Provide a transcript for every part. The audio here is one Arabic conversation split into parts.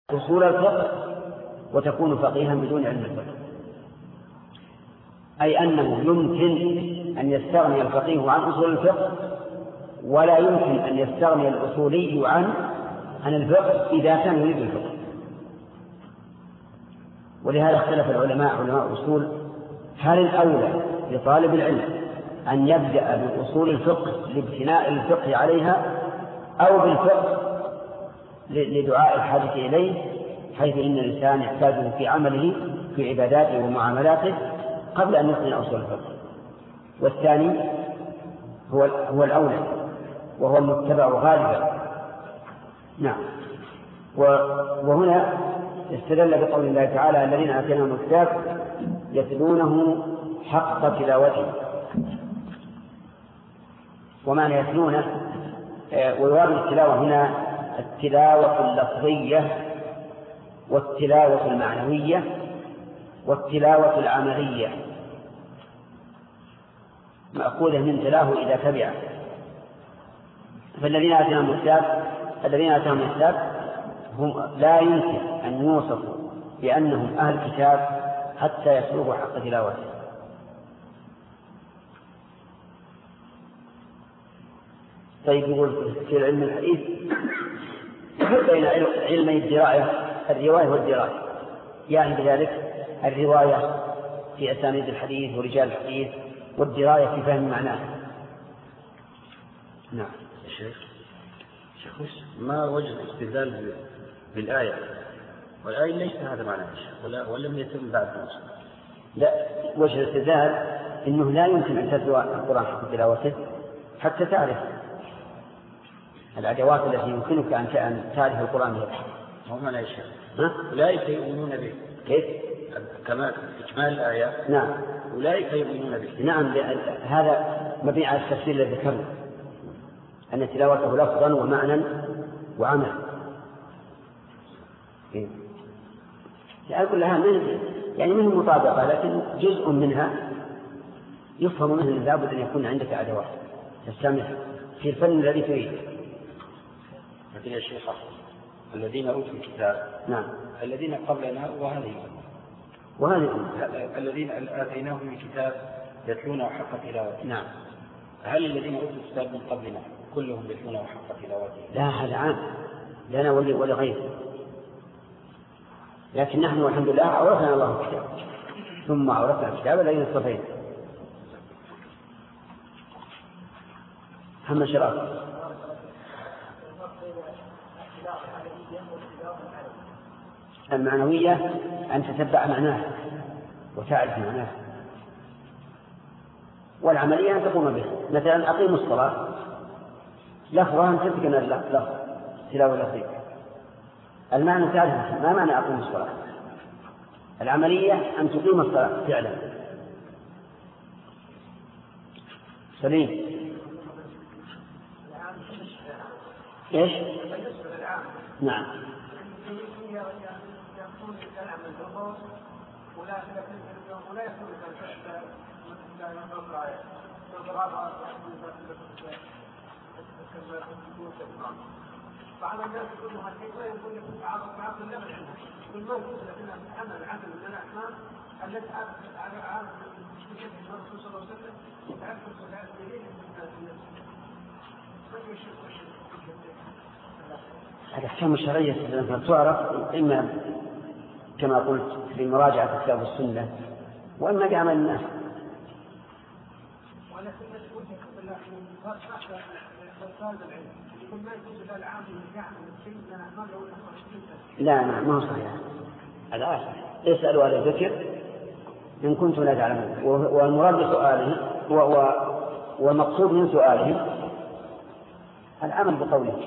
أصول الفقه وتكون فقيها بدون علم الفقه، أي أنه يمكن أن يستغني الفقيه عن أصول الفقه، ولا يمكن أن يستغني الأصولي عن الفقه إذا كان يريد الفقه. ولهذا اختلف العلماء علماء الأصول هل الأولى لطالب العلم أن يبدأ بأصول الفقه لابتناء الفقه عليها، أو بالفقه لدعاء الحاجة إليه، حيث إن الإنسان يحتاجه في عمله في عباداته ومعاملاته قبل أن يتقن أصول الفقه. والثاني هو الأولى وهو المتبع غالبا. نعم. وهنا استدل بقول الله تعالى الذين آتيناهم الكتاب يتلونه حق تلاوته. ومعنى يتلونه ويراد التلاوة هنا التلاوة اللفظية والتلاوة المعنوية والتلاوة العملية، مأخوذة من تلاه إذا تبعه. فالذين آتيناهم الكتاب هم لا يمكن أن يوصفوا بأنهم أهل كتاب حتى يسلوه حق تلاوته. طيب، يقول في علم الحديث بين علمي الرواية والدراية، يعني بذلك الرواية في أسانيد الحديث ورجال الحديث، والدراية في فهم معناه. نعم. شيخ ما وجه الاستدلال بالآية؟ والآية ليس هذا معناه ولم يتم بعد نص. لا، وجه الاستدلال إنه لا يمكن أن تتلو القرآن حق تلاوته حتى تعرف الأدوات التي يمكنك أن تعرف القرآن بها. هم لا يشاء أولئك يؤمنون به. كيف؟ كما إجمال الآية. نعم، أولئك يؤمنون به. نعم، هذا مبني على التفسير الذي ذكرنا أن تلاوته لفظا ومعنى وعمل. أقول لها من مطابقة، لكن جزء منها يفهم منه لابد أن يكون عندك أدوات تستعملها في الفن الذي تريد. لكن يا شيخ الذين أوتوا الكتاب، نعم، الذين قبلنا وهذه الذين آتيناهم الكتاب يتلونه حق تلاوته. نعم. هل الذين أوتوا الكتاب من قبلنا كلهم يتلونه حق تلاوته؟ لا، هذا عام لنا ولغيره، لكن نحن والحمد لله أورثنا الله الكتاب ثم أورثنا الكتاب الذين اصطفينا. محمد شراف. المعنوية أن تتبع معناه وتعرف معناه، والعملية أن تقوم به. مثلا أقيم الصلاة لفظها أن تتقن اللفظ تلاوة لفظية، المعنى تعرف ما معنى أقيم الصلاة. العملية أن تقيم الصلاة فعلا. سليم. إيش؟ نعم. بعض الناس يقولوا هالحكمة يقول لك تعرض اللبن عندها والموجود لكنها تتحمل العدل من الأحكام التي عارف الرسول صلى الله عليه وسلم تعرف الصلاة دليل الأحكام الشرعية تعرف إما كما قلت في مراجعة كتاب السنة وإما بعمل الناس. لا، ما هو صحيح. الآن اسألوا على الذكر إن كنتم لا تعلمون، والمراد بسؤاله والمقصود من سؤاله العمل بقوله.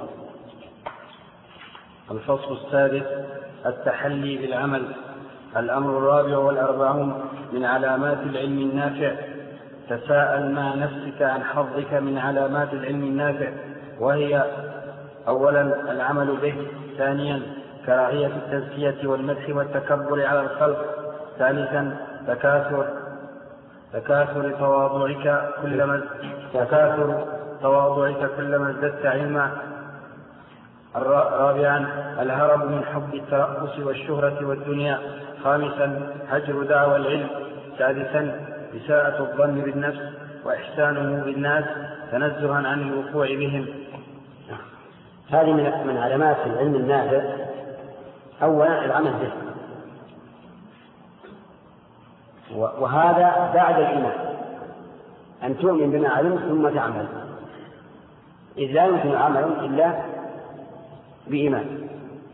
الفصل السادس: التحلي بالعمل. الأمر الرابع والأربعون من علامات العلم النافع. تساءل مع نفسك عن حظك من علامات العلم النافع، وهي: أولا العمل به، ثانيا كراهية التزكية والمدح والتكبر على الخلق، ثالثا تكاثر تواضعك كلما ازددت علما، رابعا الهرب من حب الترأس والشهرة والدنيا. خامسا هجر دعوى العلم. سادسا إساءة الظن بالنفس وإحسانه بالناس تنزها عن الوقوع بهم. هذه من علامات العلم النافع. أولا العمل به، وهذا بعد الإيمان، أن تؤمن بما علمت ثم تعمل، إذ لا يمكن عمل إلا بإيمان.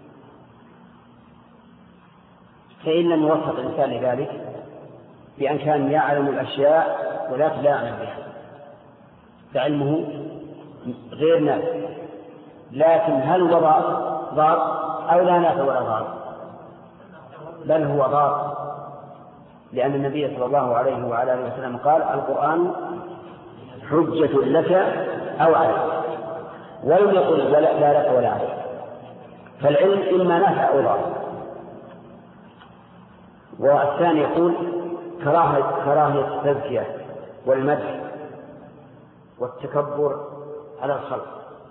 فإن لم يوفق الإنسان لذلك بأن كان يعلم الأشياء ولكن لا يعمل بها، فعلمه غير نافع. لكن هل هو ضار أو لا نافع ولا ضار؟ بل هو ضار، لأن النبي صلى الله عليه وعلى آله وسلم قال: القرآن حجة لك أو عليك، ولم يقل لا لك ولا عليك. فالعلم إما نافع أو ضار. والثاني يقول كراهية التزكية والمدح والتكبر على الخلق،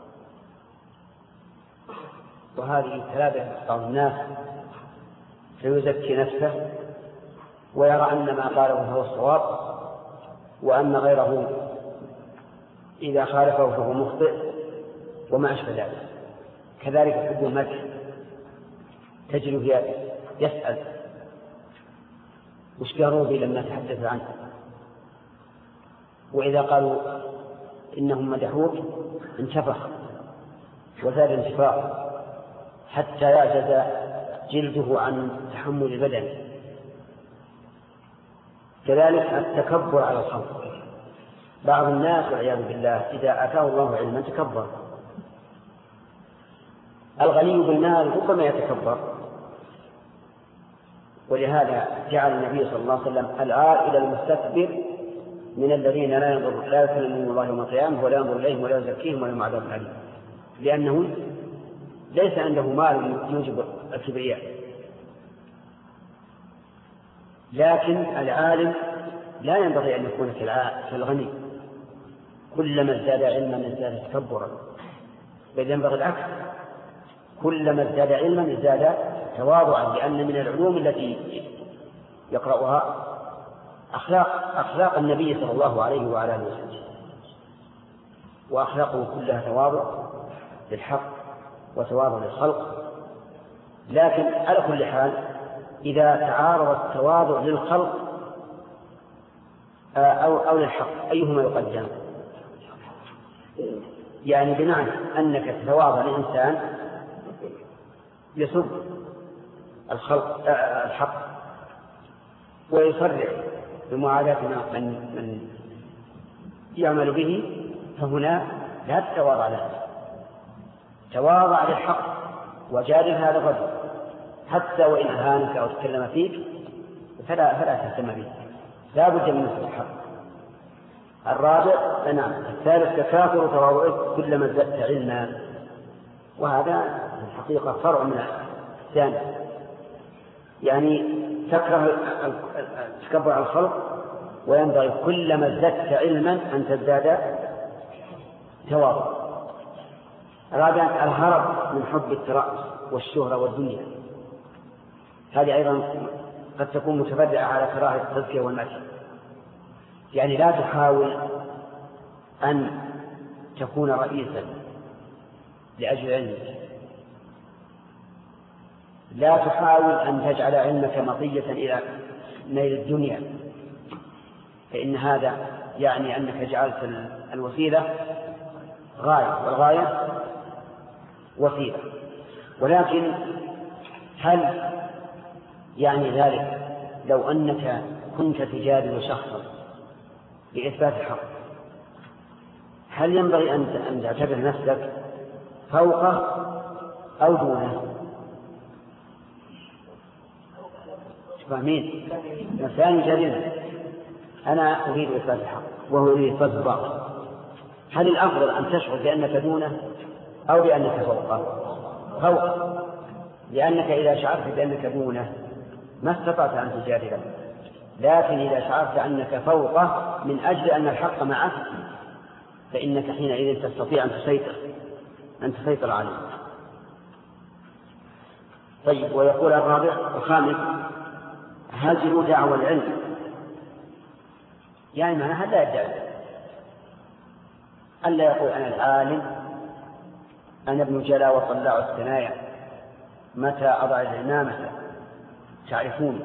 وهذه ثلاثة بعض الناس فيزكي نفسه ويرى أن ما قاله هو الصواب، وأن غيره إذا خالفه فهو مخطئ وما أشبه ذلك. كذلك حب المدح، تجد يسأل: وش قالوا بي لما تحدث عنه؟ وإذا قالوا إنهم مدحوك انتفخ وزاد انتفاخ حتى يعجز جلده عن تحمل البدن. كذلك التكبر على الخلق. بعض الناس والعياذ بالله إذا آتاه الله علما تكبر. الغني بالمال ربما يتكبر، ولهذا جعل النبي صلى الله عليه وسلم العائل المستكبر من الذين لا يكلمون الله يوم القيامة ولا ينظر إليهم ولا يزكيهم ولهم عذاب أليم، لأنه ليس عنده مال يوجب الكبرياء. لكن العالم لا ينبغي أن يكون كالغني، كلما ازداد علما ازداد تكبرا، بل ينبغي العكس، كلما ازداد علما ازداد تواضعا، لأن من العلوم التي يقرأها أخلاق النبي صلى الله عليه وعلى آله وسلم، وأخلاقه كلها تواضع للحق وتواضع للخلق. لكن على كل حال إذا تعارض التواضع للخلق أو للحق أيهما يقدم؟ يعني بمعنى أنك تتواضع لإنسان يسب الحق ويصرح بمعاداة من يعمل به، فهنا لا تتواضع له، تواضع للحق وجادل هذا الرجل حتى وإن أهانك أو تكلم فيك فلا تهتم به، لا بد من نصر الحق. الرابع الثالث تكاثر تواضعك كلما ازددت علما، وهذا في الحقيقة فرع من الثاني، يعني تكره التكبر على الخلق، وينبغي كلما ازددت علما أن تزداد تواضع. رابعا الهرب من حب الترأس والشهرة والدنيا، هذه أيضا قد تكون متفرعة على كراهية التزكية والمدح. يعني لا تحاول أن تكون رئيسا لأجل علمك، لا تحاول أن تجعل علمك مطية إلى نيل الدنيا، فإن هذا يعني أنك جعلت الوسيلة غاية والغاية وسيلة. ولكن هل يعني ذلك لو أنك كنت تجادل شخصا لإثبات الحق، هل ينبغي أن تعتبر نفسك فوقه أو دونه؟ فاهمين؟ إنسان يجادلنا، أنا أريد إثبات الحق وهو يريد إثبات الباطل، هل الأفضل أن تشعر بأنك دونه أو بأنك فوقه؟ فوقه، لأنك إذا شعرت بأنك دونه ما استطعت أن تجادله، لكن إذا شعرت أنك فوقه من أجل أن الحق معك فإنك حينئذ تستطيع أن تسيطر عليه. طيب، ويقول الرابع الخامس: هزل دعوى العلم، يعني معناها لا يدعي، ألا يقول أنا العالم، أنا ابن جلا وطلاع الثنايا، متى أضع العمامة تعرفون.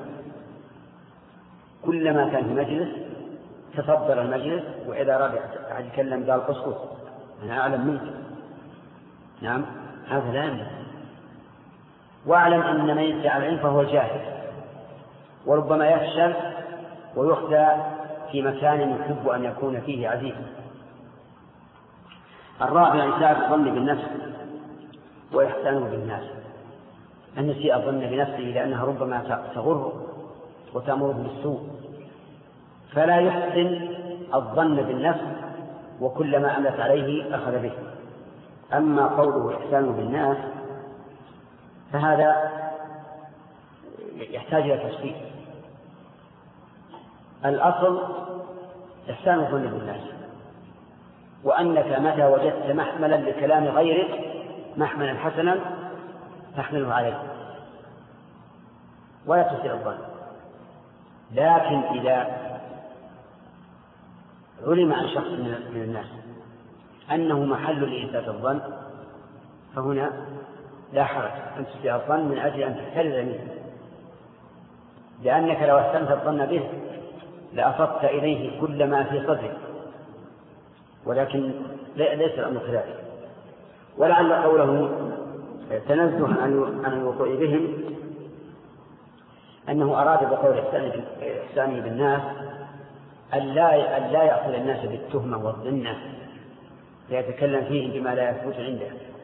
كلما كان في مجلس تصدر المجلس، وإذا رجع أحد يتكلم قال اسكت أنا أعلم منك. نعم، هذا لا يملك. واعلم أن من يدعي العلم فهو جاهل، وربما يفشل ويخدع في مكان يحب أن يكون فيه عزيزا. الرابع: إساءة الظن بالنفس وإحسانه بالناس، أن يسيء الظن بنفسه لأنها ربما تغره وتأمره بالسوء، فلا يحسن الظن بالنفس، وكلما أملت عليه أخذ به. أما قوله إحسانه بالناس فهذا يحتاج إلى تفصيل. الأصل إحسان الظن بالناس، وأنك متى وجدت محملا لكلام غيرك محملا حسنا تحمله عليه ولا تسيء الظن. لكن إذا علم عن شخص من الناس أنه محل لإساءة الظن فهنا لا حرج أن تسيء الظن من أجل أن تحترز منه، لأنك لو أحسنت الظن به لأفضت إليه كل ما في صدرك، ولكن ليس الأمر كذلك. ولعل قوله تنزه عن الوقوع بهم أنه أراد بقول إحسانه بالناس أن لا يأخذ الناس بالتهمة والظنة فيتكلم فيهم بما لا يثبت عنده.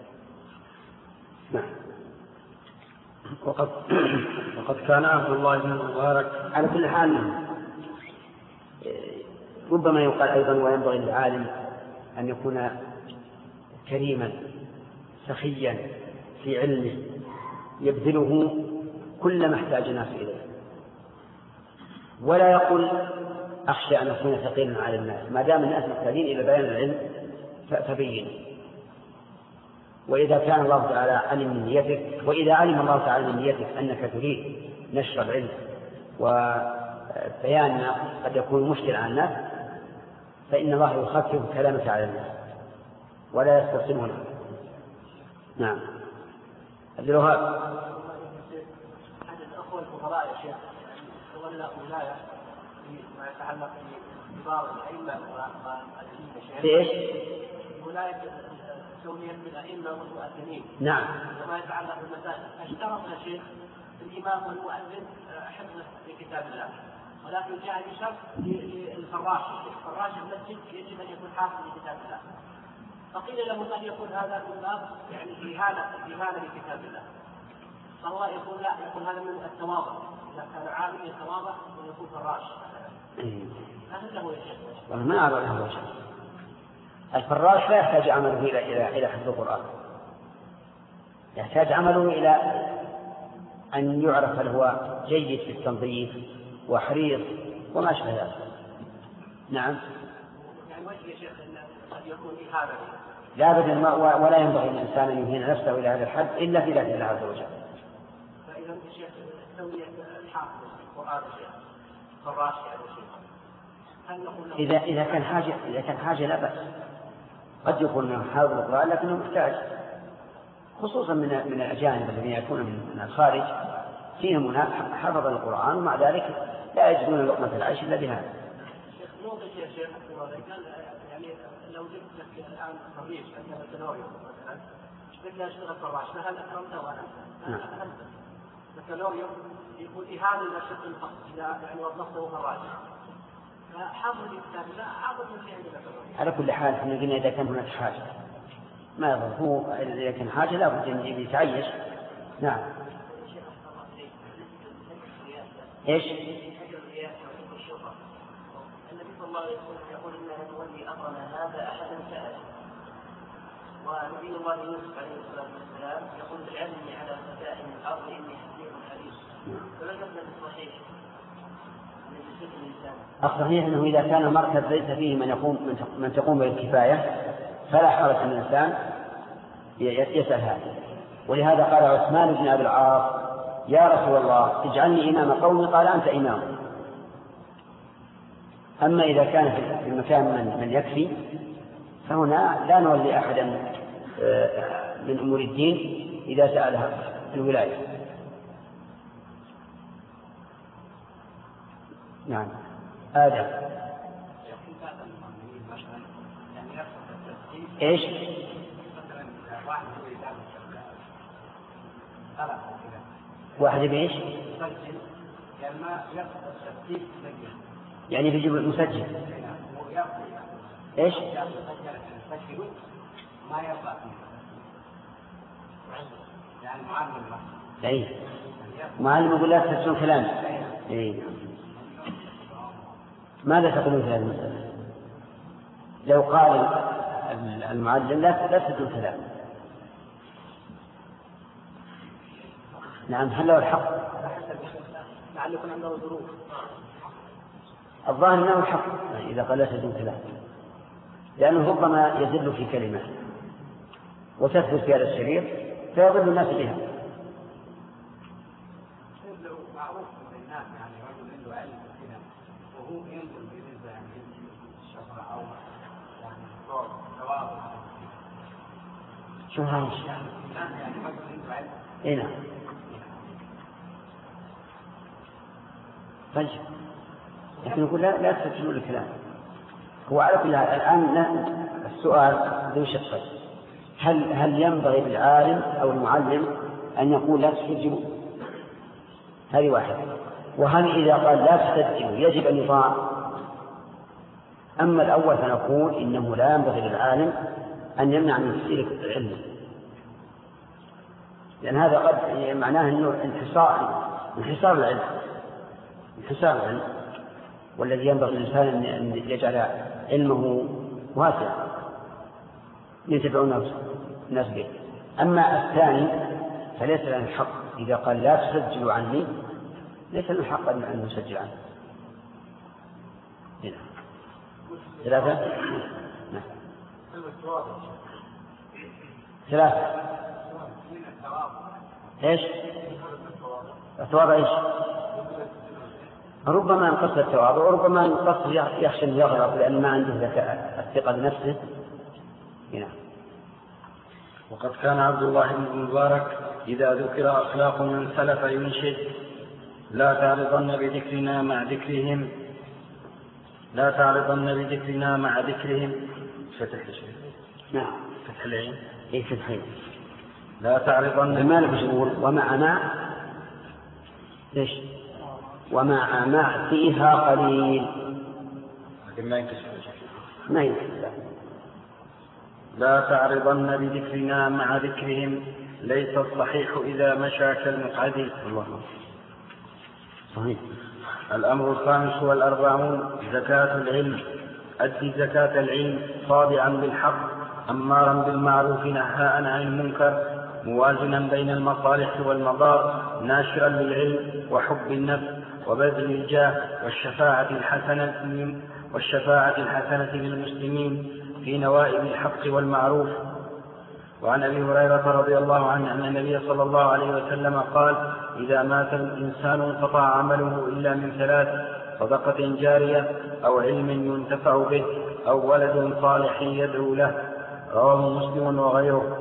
وقد كان عبد الله بن المبارك على كل حال. ربما يقال أيضا وينبغي للعالم أن يكون كريما سخيا في علمه يبذله كل ما احتاج الناس إليه، ولا يقول أخشى أن أكون ثقيلا على الناس. ما دام الناس محتاجين إلى بيان العلم فبين. وإذا كان الله تعالى علم من نيتك، وإذا علم الله تعالى من نيتك أنك تريد نشر العلم وبيان ما قد يكون مشكل على الناس، فإن الله يخفف كلامك على الناس ولا يستصمونه. نعم. عبد الوهاب. أحد الأخوة الفقراء يا شيخ تولى ولاية ما يتعلق بكبار الأئمة والمؤذنين. في إيش؟ ولاية سميت بالأئمة والمؤذنين. نعم. وما يتعلق بالمساجد، اشترط يا شيخ الإمام والمؤذن حفظه لكتاب الله، ولكن جاء بشرط للفراش، فراش المسجد يجب أن يكون حافظ لكتاب الله. فقيل له قد يكون هذا من باب يعني إهانة لكتاب الله، فالله يقول لا، يقول هذا من التواضع، إذا كان عالم يتواضع ويكون فراش. هل له يا شيخ؟ ما أرى له شيء. الفراش لا يحتاج عمله إلى حفظ القرآن، يحتاج عمله إلى أن يعرف هل هو جيد في التنظيف وحريص وما أشبه ذلك. نعم. يعني وجه يا شيخ قد يكون إهانة. لا أبدا، ولا ينبغي للإنسان أن يهين نفسه إلى هذا الحد إلا في ذات الله عز وجل. فإذا يا شيخ تسوية الحافظ القرآن يا شيخ فراش يا شيخ، هل نقول له إذا كان حاجة لا بأس. قد يكون انه حافظ القرآن لكنه محتاج، خصوصا من الأجانب الذين يكونون من الخارج، فيهم هناك حفظ القرآن ومع ذلك لا يجدون لقمة العيش إلا بهذا. شيخ نوضح يا شيخ يعني لو جبت لك الآن خريج عندنا بكالوريوس مثلا بدك أشتغل فراش، فهل أكرمته وأنا؟ بكالوريوس يقول إهانة إلى شق الفقه إذا يعني وظفته فراش، فحافظ الكتاب لا حافظ من شيء عندنا. على كل حال احنا قلنا إذا كان هناك حاجة ما يضر، هو إذا كان حاجة لا بد أن يتعيش. نعم. إيش؟ النبي صلى الله عليه وسلم يقول إنها تولي أمرنا هذا أحدا سأل، ونبي الله يوسف عليه الصلاة والسلام يقول اجعلني على خزائن الأرض إني حكيم حليم. فلقد الصحيح الصحيح أنه إذا كان المركز ليس فيه من تقوم بالكفاية فلا حرج أن الإنسان يسأل هذا. ولهذا قال عثمان بن أبي العاص يا رسول الله اجعلني إمام قومي، قال أنت إمام. أما إذا كان في المكان من يكفي فهنا لا نولي أحدا من أمور الدين إذا سألها الولاية. نعم. آدم إيش؟ واحد بإيش؟ يعني بيجيب المسجل. إيش؟ ما يرضى يعني معلم. أي معلم يقول لا تسمعون كلام. أي ماذا تقولون في هذه المسألة؟ لو قال المعلم لا تسمعون كلام، نعم، هل له الحق؟ لعلكم عنده ظروف. الظاهر أنه الحق إذا قال لا تسمعون كلام، لأنه ربما يزل في كلمة وتثبت في هذا الشريط فيضل الناس بها. معروف بين الناس يعني رجل عنده علم كذا وهو ينزل بالنسبة يعني الشفرة أو يعني ثواب. شو هذا؟ يعني رجل عنده علم. إيه نعم. طيب لكن نقول لا تسجلوا الكلام. هو على كل حال الآن السؤال ذو شقين، هل ينبغي للعالم أو المعلم أن يقول لا تسجلوا؟ هذه واحدة. وهل إذا قال لا تسجلوا يجب أن يطاع؟ أما الأول فنقول إنه لا ينبغي للعالم أن يمنع من تسجيل العلم، لأن هذا قد معناه أنه انحصار العلم، والذي ينبغي للإنسان أن يجعل علمه واسعا ينتفع الناس به. أما الثاني فليس له الحق إذا قال لا تسجلوا عني، ليس له الحق أن يسجل عنه. ثلاثة. ايش؟ الثواب ايش؟ ربما ينقص الثواب وربما ينقص يخشى أن يغلط لأن ما عنده الثقة بنفسه. هنا. وقد كان عبد الله بن المبارك إذا ذكر أخلاق من سلف ينشد لا تعرضن بذكرنا مع ذكرهم فتح الشيء. نعم. فتح العين. إيه فتح العين. لا تعرضن. ما لك شغول ومع ليش؟ ومع فيها قليل. لكن ما ينكسر. ما ينكسر. لا تعرضن بذكرنا مع ذكرهم ليس الصحيح إذا مشى كالمقعد. الله صحيح. الأمر الخامس والأربعون زكاة العلم. أدي زكاة العلم صادعا بالحق أمارا بالمعروف نهاء عن المنكر موازنا بين المصالح والمضار ناشرا للعلم وحب النفس وبذل الجاه والشفاعة الحسنة للمسلمين في نوائب الحق والمعروف. وعن أبي هريرة رضي الله عنه أن النبي صلى الله عليه وسلم قال إذا مات الإنسان انقطع عمله إلا من ثلاث: صدقة جارية أو علم ينتفع به أو ولد صالح يدعو له. رواه مسلم وغيره.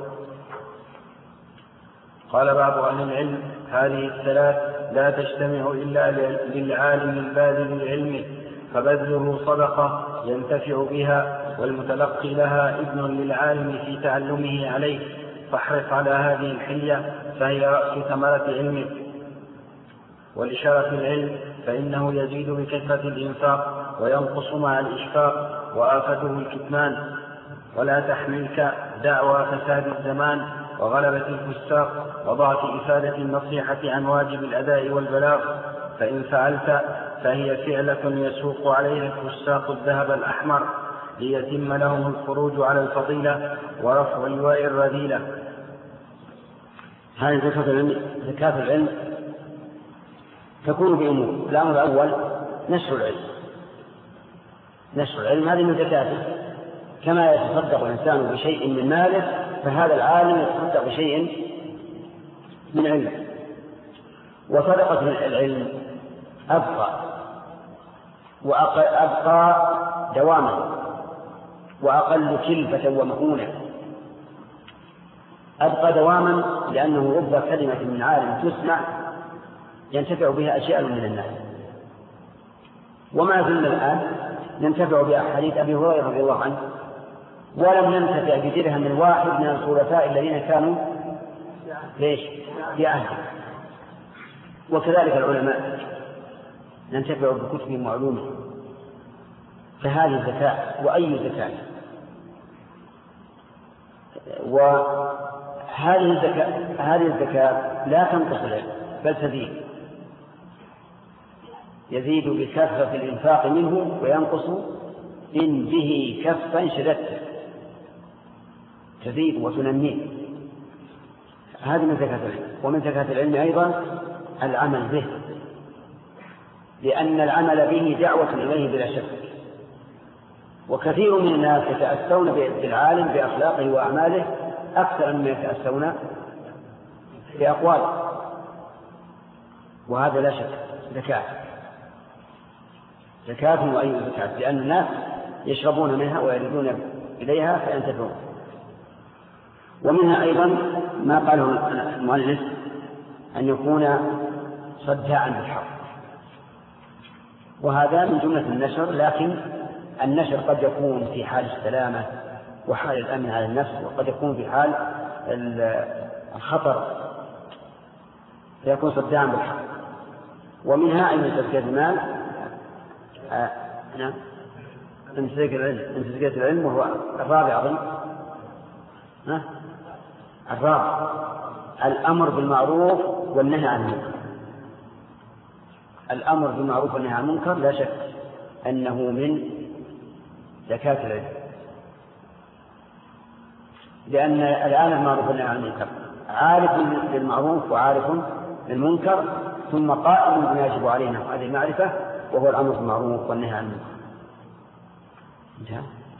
قال بعض أهل العلم هذه الثلاث لا تجتمع إلا للعالم الباذل لعلمه فبذله صدقة ينتفع بها والمتلقي لها ابن للعالم في تعلمه عليه، فاحرص على هذه الحلية فهي رأس ثمرة علمه. ولشرف العلم فإنه يزيد بكثرة الإنفاق وينقص مع الإشفاق وآفته الكتمان. ولا تحملك دعوى فساد الزمان وغلبة الفساق وضعف إفادة النصيحة عن واجب الأداء والبلاغ، فإن فعلت فهي فعلة يسوق عليها الفساق الذهب الأحمر ليتم لهم الخروج على الفضيلة ورفع لواء الرذيلة. هذه زكاة العلم تكون بأمور. الأمر الأول نشر العلم هذه من زكاته، كما يتصدق الإنسان بشيء من ماله فهذا العالم يتصدق بشيء من علمه. وصدقة العلم أبقى دواما وأقل كلفة ومؤونة. أبقى دواما لأنه رب كلمة من عالم تسمع ينتفع بها أشياء من الناس، وما زلنا الآن ننتفع بأحاديث أبي هريرة رضي الله عنه، ولم ننتفع بدرهم واحد من الخلفاء الذين كانوا في عهده. وكذلك العلماء ننتفع بكتبهم وعلومهم. فهذه الزكاة، وأي زكاة. هذه الزكاة لا تنقص العلم بل تزيد، يزيد بكثرة الإنفاق منه وينقص إن به كفا شددت، تزيد وتنميه. هذه من زكاة العلم. ومن زكاة العلم أيضا العمل به، لأن العمل به دعوة إليه بلا شك. وكثير من الناس يتأسون بالعالم بأخلاقه وأعماله أكثر مما يتأسون بأقواله، وهذا لا شك زكاة وأي زكاة، لأن الناس يشربون منها ويردون إليها فينتفعون. ومنها أيضا ما قاله المؤلف أن يكون صداعا بالحق، وهذا من جملة النشر، لكن النشر قد يكون في حال السلامة وحال الأمن على النفس، وقد يكون في حال الخطر فيكون صداعا بالحق. ومنها أن تزكية المال من تزكية العلم، وهو الرابع أظن الرابع الأمر بالمعروف والنهي عن المنكر. الأمر بالمعروف والنهي عن المنكر لا شك أنه من زكاة العلم، لأن الآن المعروف والنهي عن المنكر عارف بالمعروف وعارف بالمنكر، ثم قائم بما يجب علينا هذه المعرفة، وهو الأمر بالمعروف والنهي عن المنكر. انتهى.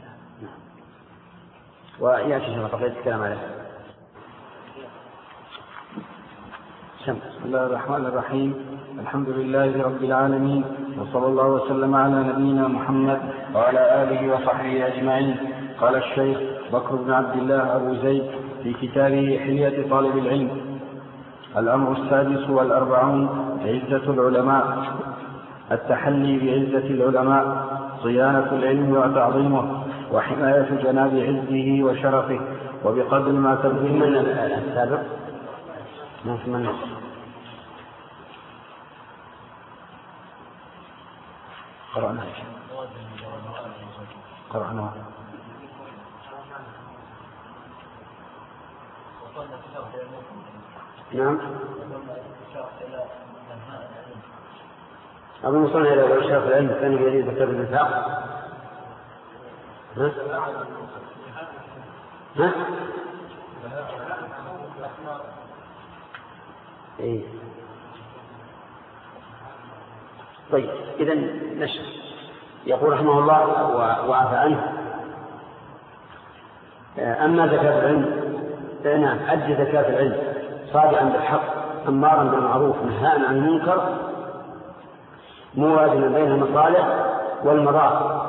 ويأتي شيخ بقية الكلام عليه. بسم الله الرحمن الرحيم. الحمد لله رب العالمين، وصلى الله وسلم على نبينا محمد وعلى آله وصحبه أجمعين. قال الشيخ بكر بن عبد الله أبو زيد في كتابه حلية طالب العلم: الأمر السادس والأربعون عزة العلماء. التحلي بعزة العلماء، صيانة العلم وتعظيمه، وحماية جناب عزه وشرفه، وبقدر ما تبذل من السابق ما في من قرأنا نعم. أظن وصلنا إلى إشراف العلم كان يريد ذكر النفاق. ها؟ إيه. طيب إذن نشر. يقول رحمه الله وعفى عنه: أما زكاة العلم فإنها أدي زكاة العلم صادعا بالحق أمارا بالمعروف نهاء عن المنكر موازنا بين المصالح والمضار.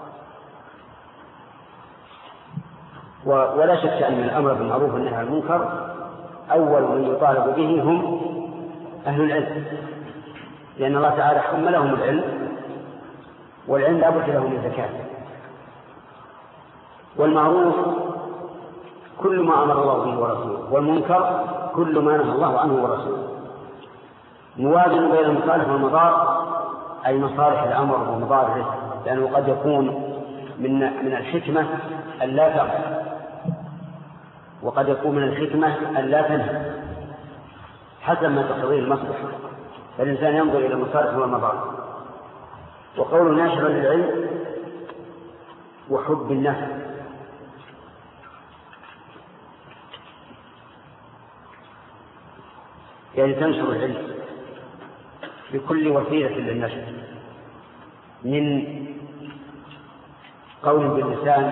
ولا شك أن الأمر بالمعروف والنهي عن المنكر أول من يطالب به هم أهل العلم، لأن الله تعالى حملهم العلم، والعلم لا بد له من زكاة. والمعروف كل ما أمر الله به ورسوله، والمنكر كل ما نهى الله عنه ورسوله. موازن بين المصالح والمضار، أي مصالح الأمر ومضار الرزق، لأنه قد يكون من الحكمة أن لا تأمر، وقد يكون من الحكمة أن لا تنهى، حسب ما تقتضيه المصلحة، فالإنسان ينظر إلى المصالح والمضار. وقول ناشر للعلم وحب النفع، يعني تنشر العلم بكل وسيلة للنشر، من قول باللسان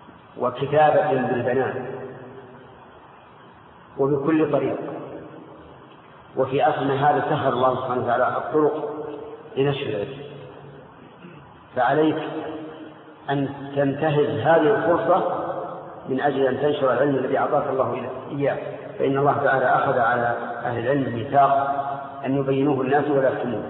وكتابة بالبنان، وبكل طريق. وفي أصل هذا سهل الله سبحانه وتعالى الطرق لنشر العلم، فعليك أن تنتهز هذه الفرصة من أجل أن تنشر العلم الذي أعطاك الله إياه، فإن الله تعالى أخذ على أهل العلم ميثاق أن يبينوه الناس ولا يكتموه.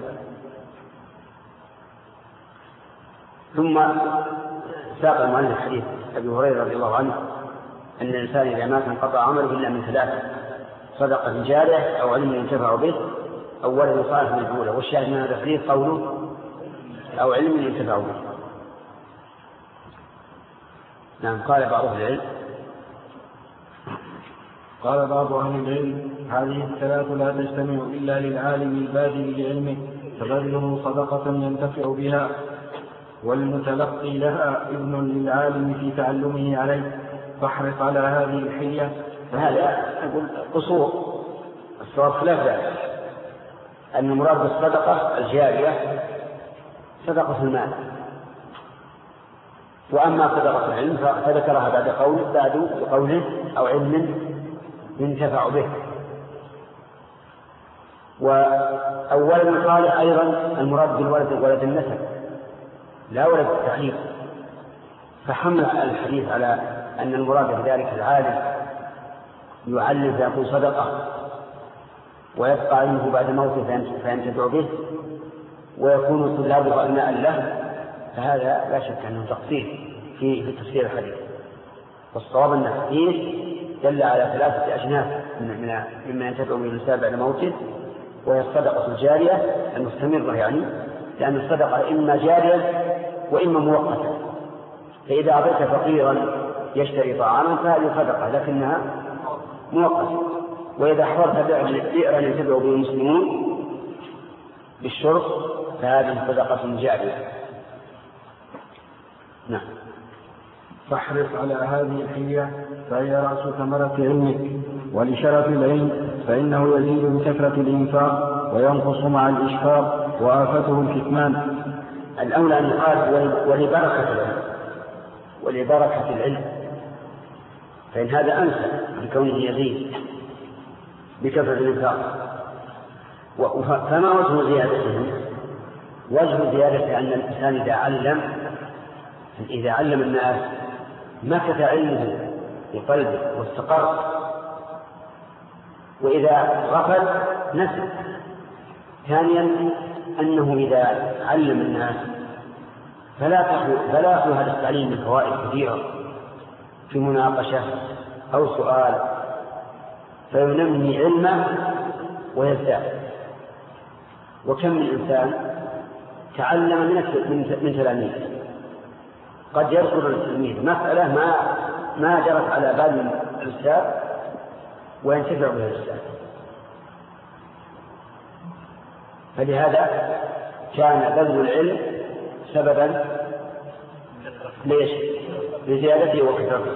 ثم ساق المؤلف حديث أبي هريرة رضي الله عنه أن الإنسان إذا مات انقطع عمله إلا من ثلاثة: صدقة جارية أو علم ينتفع به أو ولد صالح مجهولة. والشاهد من هذا الحديث قوله أو علم ينتفع به. نعم. قال بعض أهل العلم قال بعض أهل العلم: هذه الثلاث لا تجتمع إلا للعالم الباذل لعلمه فبذله صدقة ينتفع بها، والمتلقي لها ابن للعالم في تعلمه عليه، فاحرص على هذه الحية. هذا أقول قصور الصواب خلاف ذلك، أن المراد بالصدقة الجارية صدقة المال، وأما صدقة العلم فذكرها بعد قوله أو علم ينتفع به. وأولا قال أيضا المراد بالولد ولد النسب لا ولد التعليم، فحمل الحديث على أن المراد بذلك العالم يعلم فيكون صدقة ويبقى علمه بعد موته فينتفع به ويكون طلابه أبناء له، فهذا لا شك أنه تقصير في تفسير الحديث. والصواب أن الحديث دل على ثلاثة أجناس مما ينتفع به الإنسان بعد موته، وهي الصدقة الجارية المستمرة، يعني لأن الصدقة إما جارية وإما مؤقتة، فإذا أعطيت فقيرا يشتري طعاما فهذه صدقة لكنها مؤقتة، وإذا حضرت بئرا ينتفع به المسلمون بالشرب فهذه صدقة جارية. نعم. فاحرص على هذه الحية فهي رأس ثمرة علمك، ولشرف العلم فإنه يزيد بكثرة الإنفاق وينقص مع الإشفاق وآفته الكتمان. الأولى أن يقال ولبركة العلم، فإن هذا أنسى بكونه يزيد بكثرة الإنفاق. فما وجه زيادته؟ وجه زيادته أن الإنسان إذا علم الناس مكث علمه في قلبه واستقر، وإذا غفل نسي. ثانيا أنه إذا علم الناس فلا يأخذ هذا التعليم من فوائد كثيرة في مناقشة أو سؤال، فينمي علمه ويزداد. وكم من إنسان تعلم من تلاميذه، قد يذكر التلميذ مسألة ما جرت على بال الأستاذ وينتفع بها الأستاذ، فلهذا كان بذل العلم سببا لزيادته وكثرته.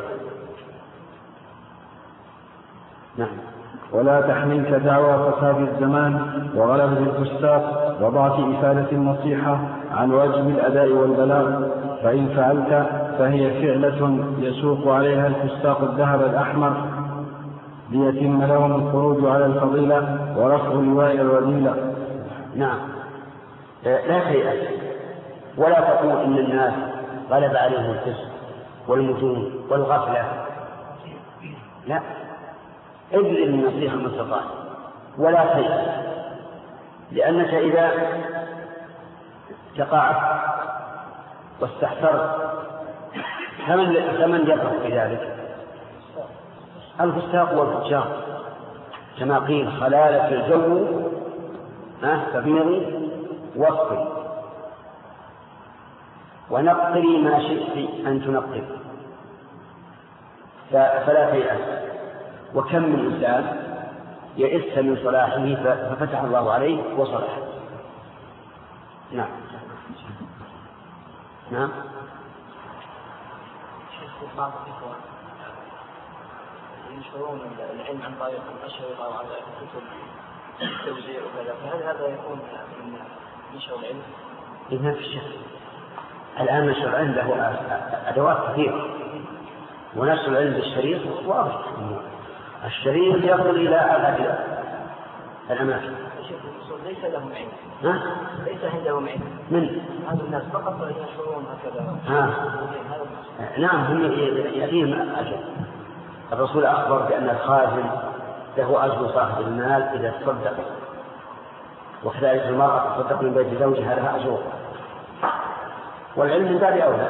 نعم. ولا تحملك دعوى فساد الزمان وغلبة الفساق وضعف إفادة النصيحة عن واجب الأداء والبلاغ، فإن فعلت فهي فعلة يسوق عليها الفساق الذهب الأحمر ليتم لهم الخروج على الفضيلة ورفع لواء الرذيلة. نعم. لا تيأس ولا تقول إن الناس غلب عليهم الفسق والمجون والغفلة، لا، ابذل النصيحة ما استطعت ولا تيأس، لأنك إذا تقاعدت واستحسرت فمن يفرح بذلك؟ الفساق والفجار، كما قيل: خلالة الجو فبيضي واصفي ونقري ما شئت أن تنقر، فلا تيأس. وكم من إنسان يئس من صلاحه ففتح الله عليه وصلح. نعم. نعم. بعض الإخوة ينشرون العلم عن طريق الأشرطة وعن كتب التوزيع وكذا، فهل هذا يكون من نشر العلم؟ إذن في الشك. الآن نشر العلم له أدوات كثيرة، ونشر العلم بالشريط واضح. الشريط يصل إلى الأماكن. ليس لهم علم. ليس عندهم علم. من هذا الناس فقط يشعرون هكذا. نعم هم يأتيهم أجل. الرسول أخبر بأن الخازن له أجر صاحب المال إذا تصدق، وكذلك المرأة تصدق من بيت زوجها لها أجر، والعلم من باب أولى.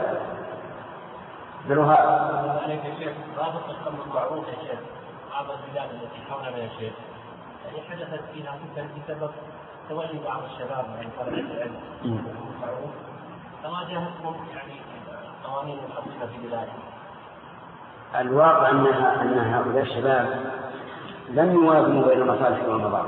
بلوها عليك يا شيخ، رابط الأمر المعروف يا شيخ. بعض البلاد التي حولنا يا شيخ يعني حدثت فيها فتن بسبب تولي بعض الشباب من طلبة العلم المعروف، فواجهتهم يعني قوانين محددة في بلادهم. الواقع أن هؤلاء الشباب لم يوازنوا بين المصالح والمضار،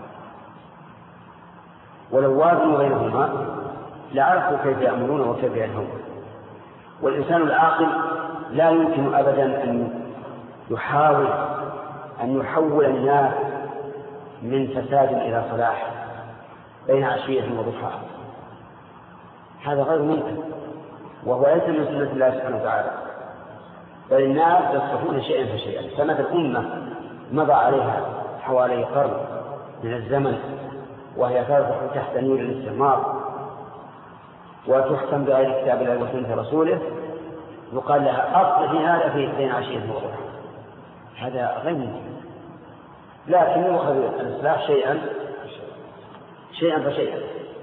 ولو وازنوا بينهما لعرفوا كيف يأمرون وكيف ينهون. والإنسان العاقل لا يمكن أبدا أن يحاول أن يحول الناس من فساد إلى صلاح بين عشية وضحاها، هذا غير ممكن، وهو ليس من سنة الله سبحانه وتعالى، بل الناس يصلحون شيئا فشيئا. سنة الأمة مضى عليها حوالي قرن من الزمن وهي تربح تحت نور الاستعمار وتحكم بغير كتاب الله وسنة رسوله، يقال لها أصلحي هذا في بين عشية وضحاها، هذا غير ممكن. لكن يؤخذ الإصلاح شيئا فشيئا.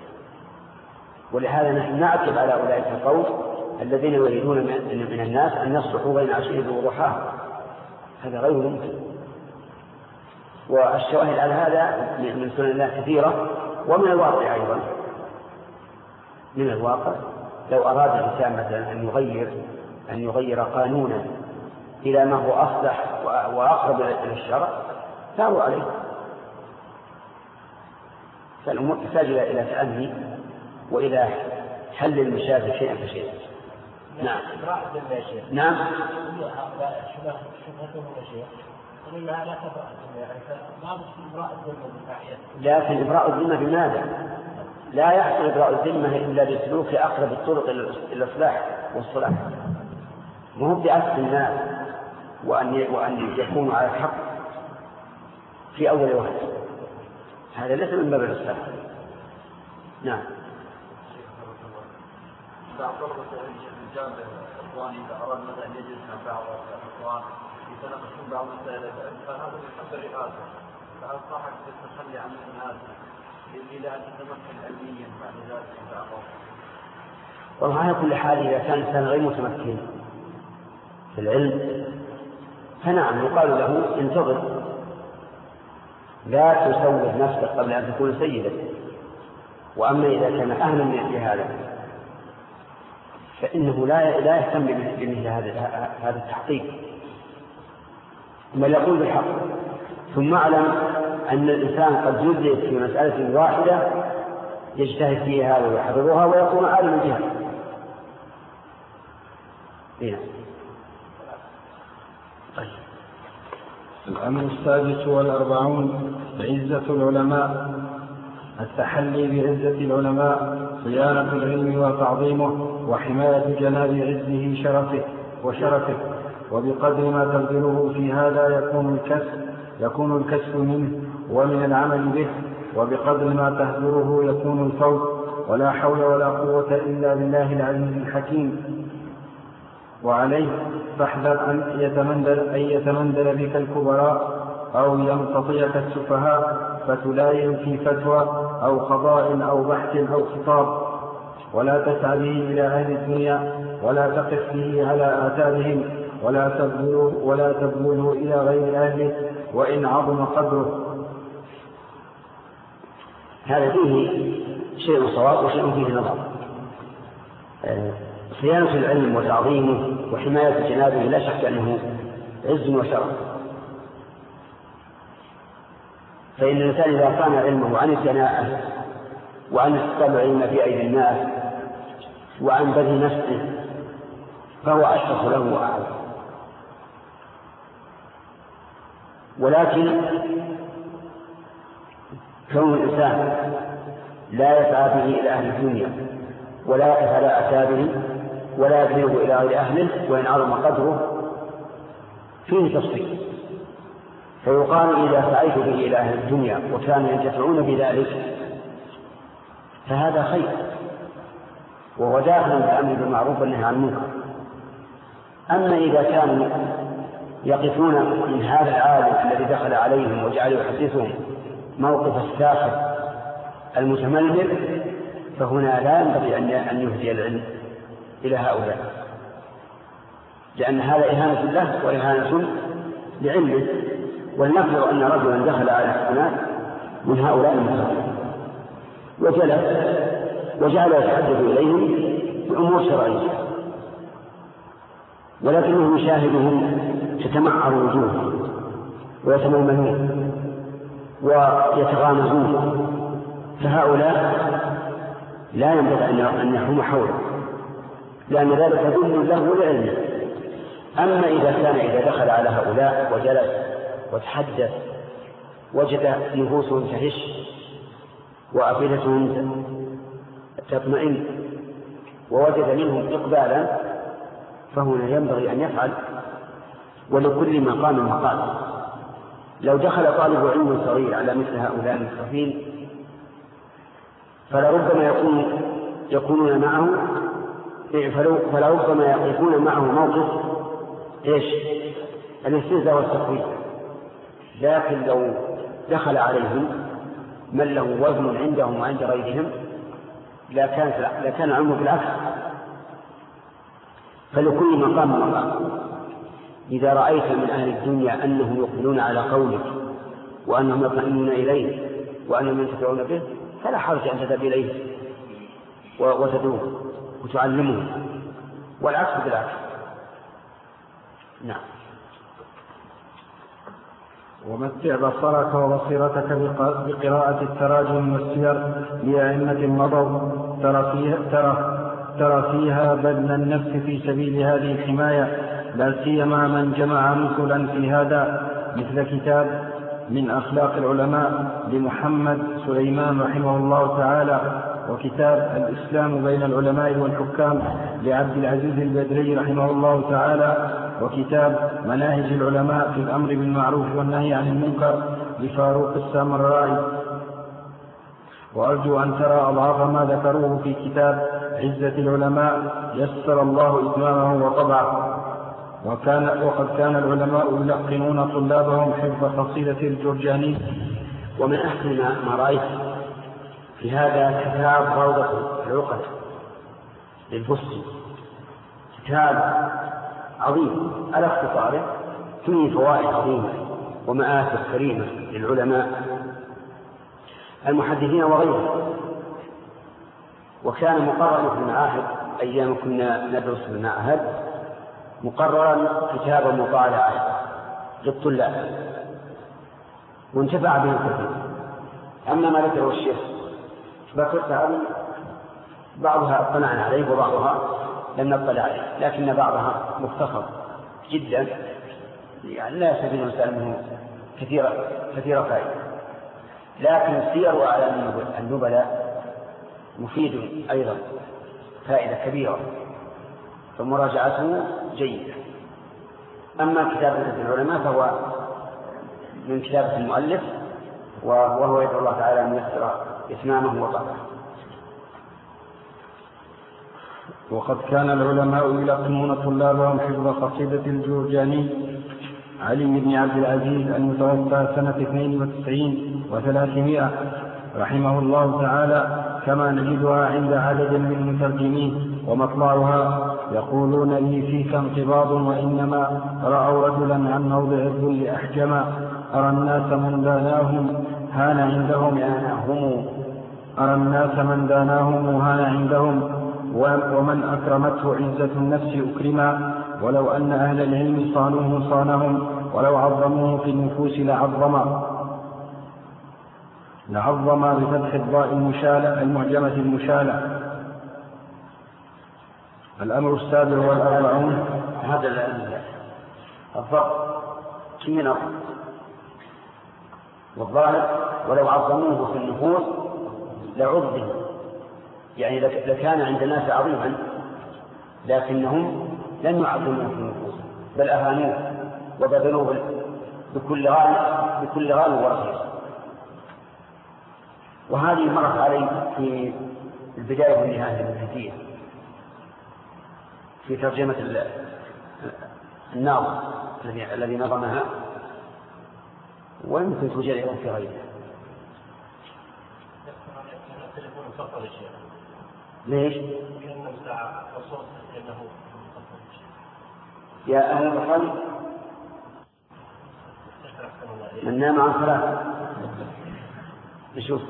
ولهذا نحن نعتب على أولئك القوم الذين يريدون من الناس أن يصلحوا بين عشية وضحاها، هذا غير ممكن. والشواهد على هذا من سنن الله كثيرة، ومن الواقع أيضا. من الواقع لو أراد الإنسان مثلا أن يغير قانونا إلى ما هو أصلح وأقرب إلى الشرع ساروا عليه. فالأمور تحتاج إلى تأني وإلى حل المشاكل شيئا فشيئا. نعم. نعم. لكن إبراء الذمة بماذا؟ لا يحصل إبراء الذمة إلا بسلوك أقرب الطرق إلى الإصلاح والصلاح، وهو بأسف الناس وأن يكونوا على الحق في أول وقت، هذا ليس من باب الإصلاح. نعم. بعض طلبة الجامعة الإخواني إذا أراد مثلا أن يجلس مع بعض الإخوان يتناقشون بعض المسائل، فهذا من حسب الرئاسة، فهل صاحب تتخلي عن هذا إلى أن تتمكن علميا بعد ذلك إن شاء الله؟ والله على كل حال إذا كان الإنسان غير متمكن في العلم فنعم يقال له انتظر، لا تسوّد نفسك قبل أن تكون سيدا. وأما إذا كان أهلا لهذا فإنه لا يهتم بمثل هذا التحقيق، بل يقول بالحق. ثم اعلم أن الإنسان قد يدرك في مسألة واحدة يجتهد فيها ويحفظها ويكون عالما بها. الأمر السادس والأربعون عزة العلماء. التحلي بعزة العلماء، صيانة العلم وتعظيمه، وحماية جناب عزه وشرفه. وبقدر ما تبذله في هذا يكون الكسب منه ومن العمل به، وبقدر ما تهذره يكون الفوز. ولا حول ولا قوة إلا بالله العزيز الحكيم. وعليه فاحذر أن يتمندل بك الكبراء أو يمتطيك السفهاء فتلاين في فتوى أو قضاء أو بحث أو خطاب، ولا تسعى به إلى أهل الدنيا، ولا تقف به على آثارهم، ولا تبذله إلى غير أهله وإن عظم قدره. هذا فيه شيء صواب وشيء فيه نظر. صيانة العلم وتعظيمه وحماية جنابه لا شك أنه عز وشرف، فإن الإنسان إذا صان علمه عن الدناءة وعن الطبع ما في أيدي الناس وعن بذل نفسه فهو أشرف له وأعلى. ولكن كون الإنسان لا يسعى به إلى أهل الدنيا ولا يقف على أعتابه ولا يبلغ إلى غير أهله وإن عظم قدره فيه تفصيل، فيقال إذا سعيت به إلى أهل الدنيا وكانوا ينتفعون بذلك فهذا خير، وهو داخل في الأمر بالمعروف والنهي عن المنكر. أما إذا كانوا يقفون من هذا العالم الذي دخل عليهم وجعل يحدثهم موقف الساخر المتملل، فهنا لا ينبغي أن يهدي العلم إلى هؤلاء، لأن هذا إهانة له وإهانة لعلمه. ولنفرض أن رجلا دخل على الناس من هؤلاء المسلمين وجلس وجعل يتحدث إليهم بأمور شرعية، ولكنهم يشاهدهم تتمعر وجوههم ويتململون ويتغامزون، فهؤلاء لا ينبغي أن يحوم حوله، لأن ذلك يدل له لعلمه. أما إذا دخل على هؤلاء وجلس وتحدث وجد نفوسهم تهش وأفئدتهم تطمئن ووجد منهم إقبالا، فهنا ينبغي أن يفعل، ولكل مقام مقال. لو دخل طالب علم صغير على مثل هؤلاء المسرفين فلربما يكونون معه فلربما يقفون معه موقف الاستهزاء والسخرية. لكن لو دخل عليهم من له وزن عندهم وعند غيرهم لكان العلم بالعكس. فلكل مقام مقام. إذا رأيت من أهل الدنيا أنهم يقبلون على قولك وأنهم يطمئنون إليه وأنهم ينتفعون به فلا حرج أن تذهب إليه وتدعوه وتعلمه، والعكس بالعكس. نعم. ومتع بصرك وبصيرتك بقراءة التراجم والسير لأئمة مضوا، ترى فيها بذل النفس في سبيل هذه الحماية، لا سيما من جمع مثلا في هذا، مثل كتاب من أخلاق العلماء لمحمد سليمان رحمه الله تعالى، وكتاب الإسلام بين العلماء والحكام لعبد العزيز البدري رحمه الله تعالى، وكتاب مناهج العلماء في الأمر بالمعروف والنهي عن المنكر لفاروق السامرائي. وأرجو أن ترى أضعاف ما ذكروه في كتاب عزة العلماء يسر الله إتمامه وطبعه. وقد كان العلماء يلقنون طلابهم حفظ قصيدة الجرجاني. ومن أحسن ما رأيت في هذا كتاب روضة العقد للبستي، كتاب عظيم على اختصاره فيه فوائد عظيمة ومآثر كريمة للعلماء المحدثين وغيرهم. وكان مقررا في المعاهد أيام كنا ندرس في المعهد مقررا كتابا مطالعة للطلاب، وانتفع به الكثير. أما ما ذكره الشيخ بكرت هذه بعضها اطلعنا عليه وبعضها لم نطلع عليه، لكن بعضها مختصر جدا، يعني لا يستفيد الإنسان منه كثير فائدة. لكن سير أعلام النبلاء مفيد أيضا فائدة كبيرة، فمراجعته جيدة. أما كتاب العلماء فهو من كتابة المؤلف، وهو يدعو الله تعالى أن يسر إتمامه وطبعه. وقد كان العلماء يلقنون طلابهم حفظ قصيدة الجرجاني علي بن عبد العزيز المتوفى سنة 92 و300 رحمه الله تعالى، كما نجدها عند عدد من المترجمين. ومطلعها: يقولون لي فيك انقباض، وإنما رأوا رجلا عن موضع الذل أحجما، أرى الناس من داناهم هان عندهم ومن أكرمته عزة النفس أكرما، ولو أن أهل العلم صانوه صانهم، ولو عظموه في النفوس لعظم بفتح الضاء المعجمة المشالة. الأمر السابع والأربعون. هذا الضبط كم نقل والظاهر ولو عظموه في النفوس لعظم، يعني لكان عند الناس عظيما، لكنهم لم يعظموه في النفوس بل أهانوه وبذلوه بكل غال ورخيص. وهذه مرت علي في البداية والنهاية النهائية في ترجمة الناظم الذي نظمها، ويمكن توجد أيضا في غيرها. ليش؟ يا أهل الرحل من نام عن صلاة نشوف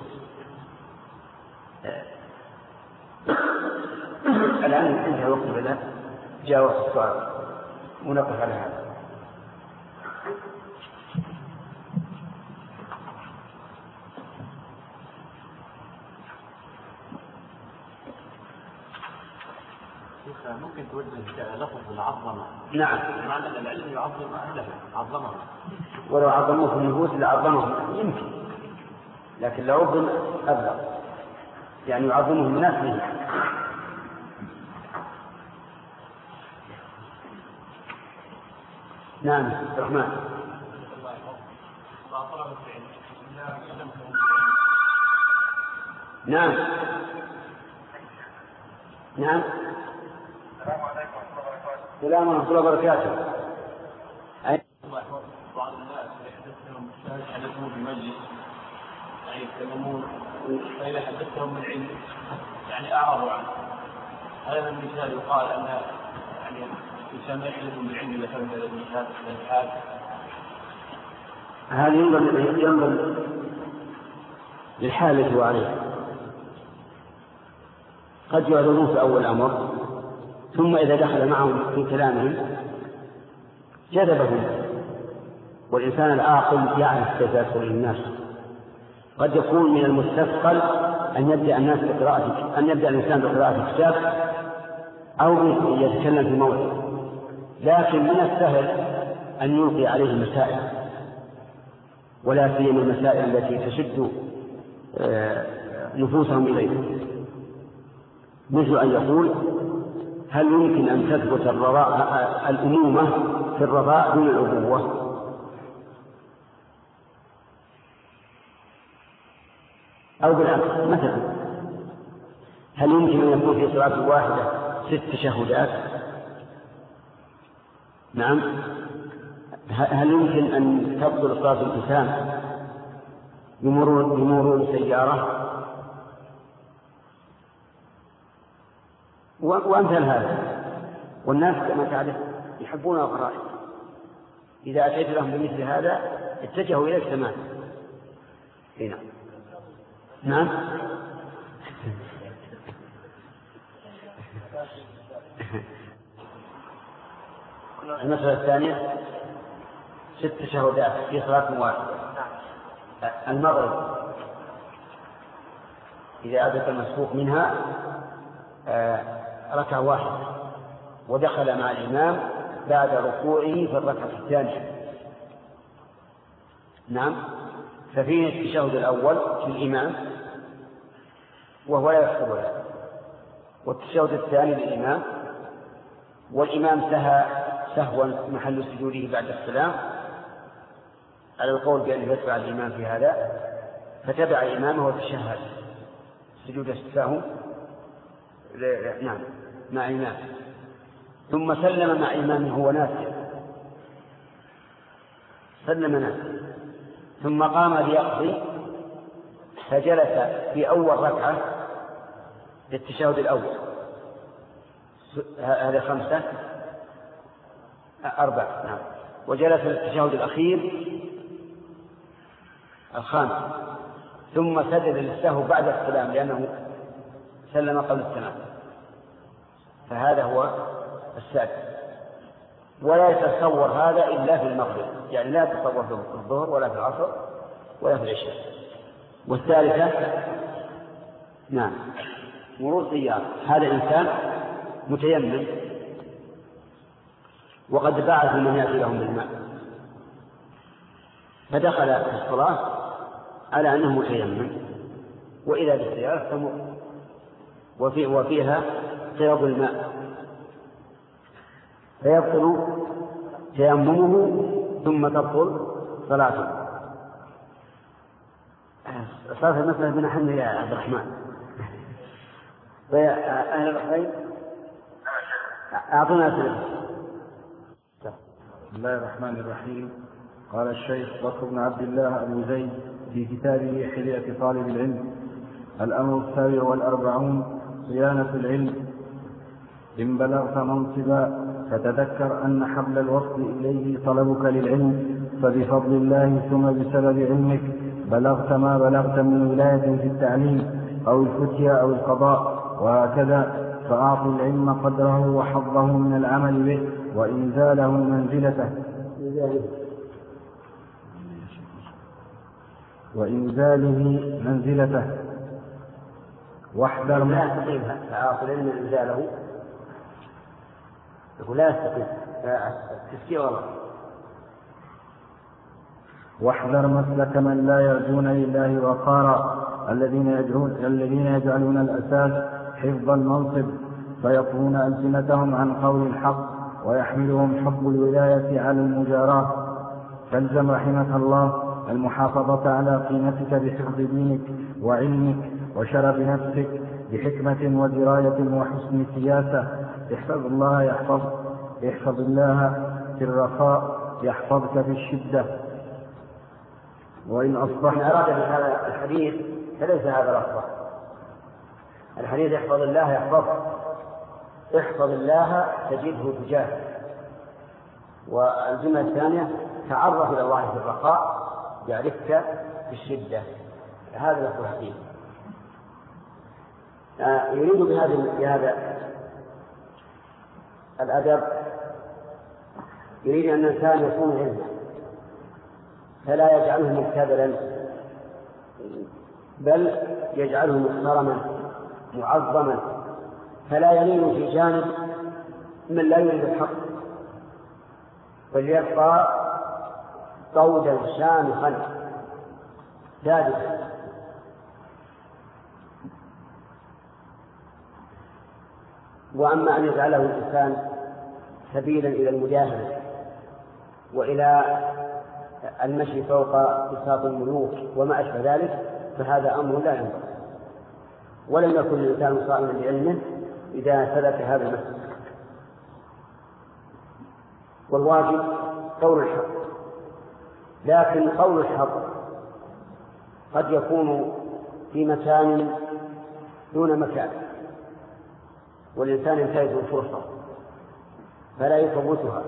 الآن انتهى الوقت بنا جاء وقت السؤال ونقف على هذا. ممكن توجه لفظ العظمة. نعم. معنى أن العلم يعظم أهله عظمه. ولو عظموه في النفوس لعظمهم يمكن، لكن لو عظم أبلغ، يعني يعظمه الناس به. نعم الرحمن. نعم نعم. السلام ورحمة الله وبركاته. بعض الناس يحدثهم يحدثون بمجلس يعني يتكلمون، فإذا حدثهم من علم يعني أعرضوا عنه. هذا المثال يقال أن يعني الإنسان يحدث بالعلم إذا كان هذا المثال الحال. هذا ينظر للحال التي هو عليه. قد يعرضون في أول الأمر، ثم إذا دخل معهم في كلامهم جذبهم. والإنسان العاقل يعرف كيف يدخل الناس. قد يكون من المستثقل أن يبدأ الإنسان بقراءة كتاب أو يتكلم في موضوع، لكن من السهل أن يلقي عليه مسائل، ولا سيما المسائل التي تشد نفوسهم إليه، مثل أن يقول: هل يمكن أن تثبت الأمومة في الرضاع دون الأبوة؟ أو بالعكس، مثلا هل يمكن أن يكون في صلاة واحدة 6 تشهدات؟ نعم. هل يمكن أن تبطل صلاة الإنسان بمرور سيارة؟ وأمثال هذا. والناس كما تعرف يحبون الغرائب، إذا أتيت لهم بمثل هذا اتجهوا إليك تماما. هنا نعم. المسألة الثانية 6 تشهدات في صلاة واحدة. المغرب إذا أدرك المسبوق منها ركعة واحدة ودخل مع الإمام بعد ركوعه في الركعة الثانية. نعم. ففيه التشهد الأول في الإمام وهو لا يحسب له، والتشهد الثاني للإمام، والإمام سهى سهوا محل سجوده بعد السلام على القول بأن يتبع الإمام في هذا، فتبع إمامه وتشهد سجود السهو نعم مع إمام، ثم سلم مع إمامه هو ناسي، سلم ناسي، ثم قام ليقضي فجلس في أول ركعة للتشهد الأول. هذا 5 4 نعم. وجلس للتشهد الأخير الخامس، ثم سجد للسهو بعد السلام لأنه سلم قبل السلام، فهذا هو السادس. ولا يتصور هذا إلا في المغرب، يعني لا يتصور في الظهر ولا في العصر ولا في العشاء. والثالثة نعم مرور سيارة. هذا إنسان متيمم وقد بعث من يأتي لهم بالماء، فدخل في الصلاة على أنه متيمم، وإذا بالسيارة تمر وفيها قيض الماء، فيبطل تيممه ثم تبطل صلاة صلاة المسألة بن حمد يا عبد الرحمن. أهل الخير أعطونا أسئلة. بسم الله الرحمن الرحيم. قال الشيخ بكر بن عبد الله أبو زيد في كتابه حلية طالب العلم: الأمر 47 صيانة العلم. إن بلغت منصبا فتذكر أن حبل الوصل إليه طلبك للعلم، فبفضل الله ثم بسبب علمك بلغت ما بلغت من ولاية في التعليم أو الفتية أو القضاء، وهكذا. فأعط العلم قدره وحظه من العمل به وإنزاله منزلته واحذر لا يستقيم فأعط العلم إنزاله، يقول لا يستقيم التفكير والله. واحذر مسلك من لا يرجون لله وقارا، الذين يجعلون الأساس حفظ المنصب، فيطوون ألسنتهم عن قول الحق، ويحملهم حب الولاية على المجاراة. فالزم رحمك الله المحافظة على قيمتك بحفظ دينك وعلمك وشرف نفسك بحكمة ودراية وحسن سياسة. احفظ الله في الرخاء يحفظك في الشدة. وإن أصبحت أراد بهذا الحديث فليس هذا الأصبح. الحديث احفظ الله يحفظك، احفظ الله تجده تجاهك. والجملة الثانية تعرف إلى الله في الرخاء يعرفك في الشدة. هذا لفظ الحديث. يريد بهذا الأدب يريد أن الإنسان يكون علما فلا يجعله مبتذلا، بل يجعله محترما معظما، فلا يميل في جانب من لا يريد الحق، بل يبقى طودا شامخا ثابتا. وأما أن يجعله الإنسان سبيلا إلى المجاهدة وإلى المشي فوق بساط الملوك وما أشبه ذلك، فهذا أمر لا ينبغي. ولم يكن الإنسان صائما لعلمه إذا سلك هذا المسلك. والواجب قول الحق، لكن قول الحق قد يكون في مكان دون مكان، والإنسان ينتهز الفرصة فلا يفوتها،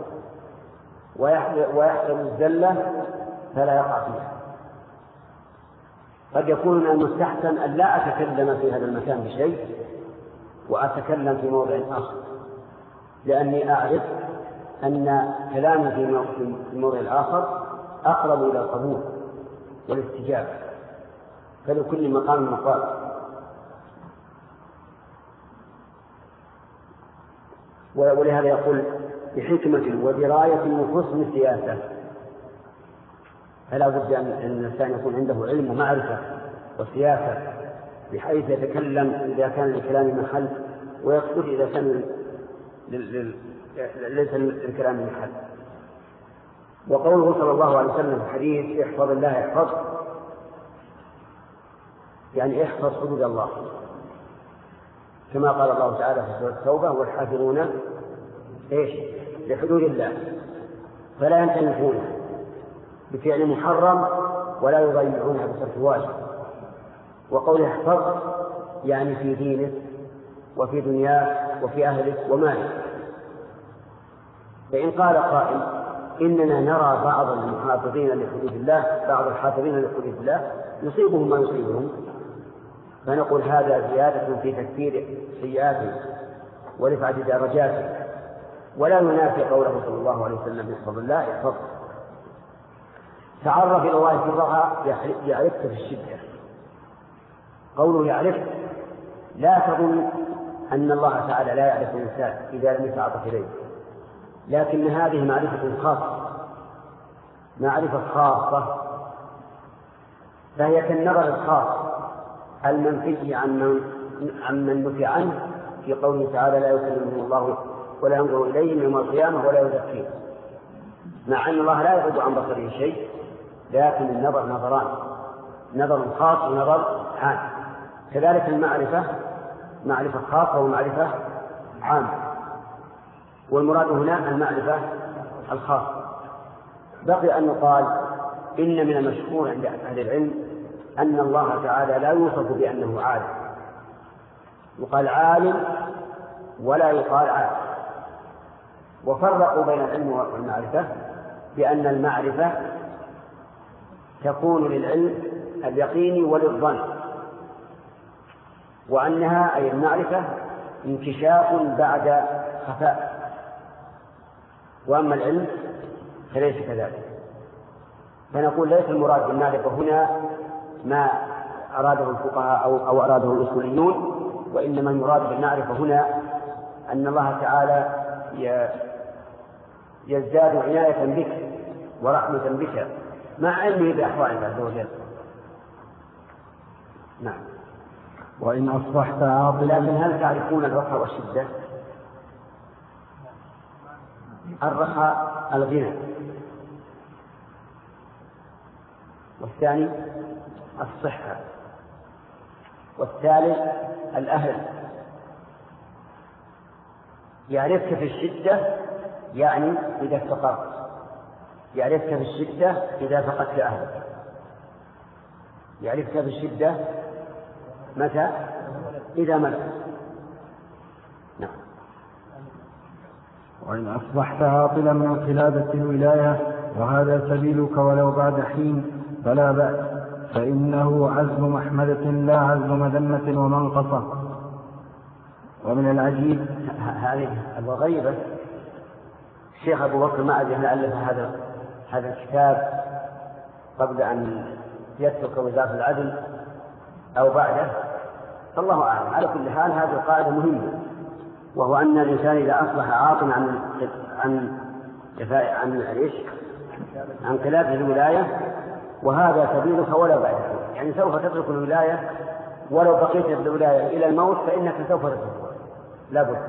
ويحذر الزلة فلا يقع فيها. قد يكون من المستحسن أن لا أتكلم في هذا المكان بشيء وأتكلم في موضع آخر، لأني أعرف أن كلامي في الموضع الآخر أقرب إلى القبول والاستجابة، فلكل مقام مقال. ولهذا يقول بحكمة ودراية وحسن سياسة. فلا بد أن الإنسان يكون عنده علم ومعرفة وسياسة، بحيث يتكلم إذا كان لكلام محل ويقصد إذا كان ليس للكلام محل. وقوله صلى الله عليه وسلم في الحديث احفظ الله يحفظك، يعني احفظ حدود الله، كما قال الله تعالى في سورة التوبة والحافظون لحدود الله، فلا ينتهكونها بفعل محرم ولا يضيعونها بترك واجب. وقول احفظ يعني في دينك وفي دنياك وفي أهلك ومالك. فإن قال قائل إننا نرى بعض المحافظين لحدود الله، بعض الحافظين لحدود الله يصيبهم ما يصيبهم، فنقول هذا زيادة في تكفير سيئاتهم ورفعة درجاتهم، ولا ينافي قوله صلى الله عليه وسلم احفظ الله يحفظ. تعرف إلى الله في الرخاء يعرفك في الشدة. قوله يعرفك لا تظن أن الله تعالى لا يعرف الإنسان إذا لم يتعاطف إليه، لكن هذه معرفة خاصة، معرفة خاصة، فهي كالنظر الخاص المنفي عن من نفي عنه في قوله تعالى لا يكلمهم الله ولا ينظر إليهم يوم القيامة ولا يزكيهم، مع أن الله لا يغض عن بصره شيء لكن النظر نظران، نظر خاص ونظر عام. كذلك المعرفة معرفة خاصة ومعرفة عامة، والمراد هنا المعرفة الخاصة. بقي أن يقال إن من المشهور عند أهل العلم أن الله تعالى لا يوصف بأنه عالم، يقال عالم ولا يقال عالم. وفرقوا بين العلم والمعرفة بأن المعرفة تكون للعلم اليقيني وللظن، وأنها أي المعرفة انكشاف بعد خفاء، وأما العلم فليس كذلك. فنقول ليس المراد بالمعرفة هنا ما أراده الفقهاء أو أراده الأصوليون، وإنما المراد بالمعرفة هنا أن الله تعالى يزداد عناية بك ورحمة بك مع علمه بأحوالك عز وجل. نعم. وإن أصبحت عاطلا. لكن هل تعرفون الرخاء والشدة؟ الرخاء الغنى، والثاني الصحة، والثالث الأهل. يعرفك في الشدة يعني إذا افتقرت، يعرفك في الشدة إذا فقدت أهلك، يعرفك في الشدة متى؟ إذا ملك. نعم. وإن أصبحت عاطلا من خلافة الولاية وهذا سبيلك ولو بعد حين فلا بأس، فإنه عزم محمدة لا عزم مذمة ومنقصة. ومن العجيب هذه الغريبة، الشيخ أبو بكر ما أدري هل ألف هذا الكتاب قبل أن يترك وزارة العدل أو بعده، فالله أعلم. على كل حال هذه القاعدة مهمة، وهو أن الإنسان إذا أصبح عاطلا عن خلافة الولاية وهذا سبيلك ولو بعد، يعني سوف تترك الولاية ولو بقيت في الولاية إلى الموت فإنك سوف تتركها لا بد،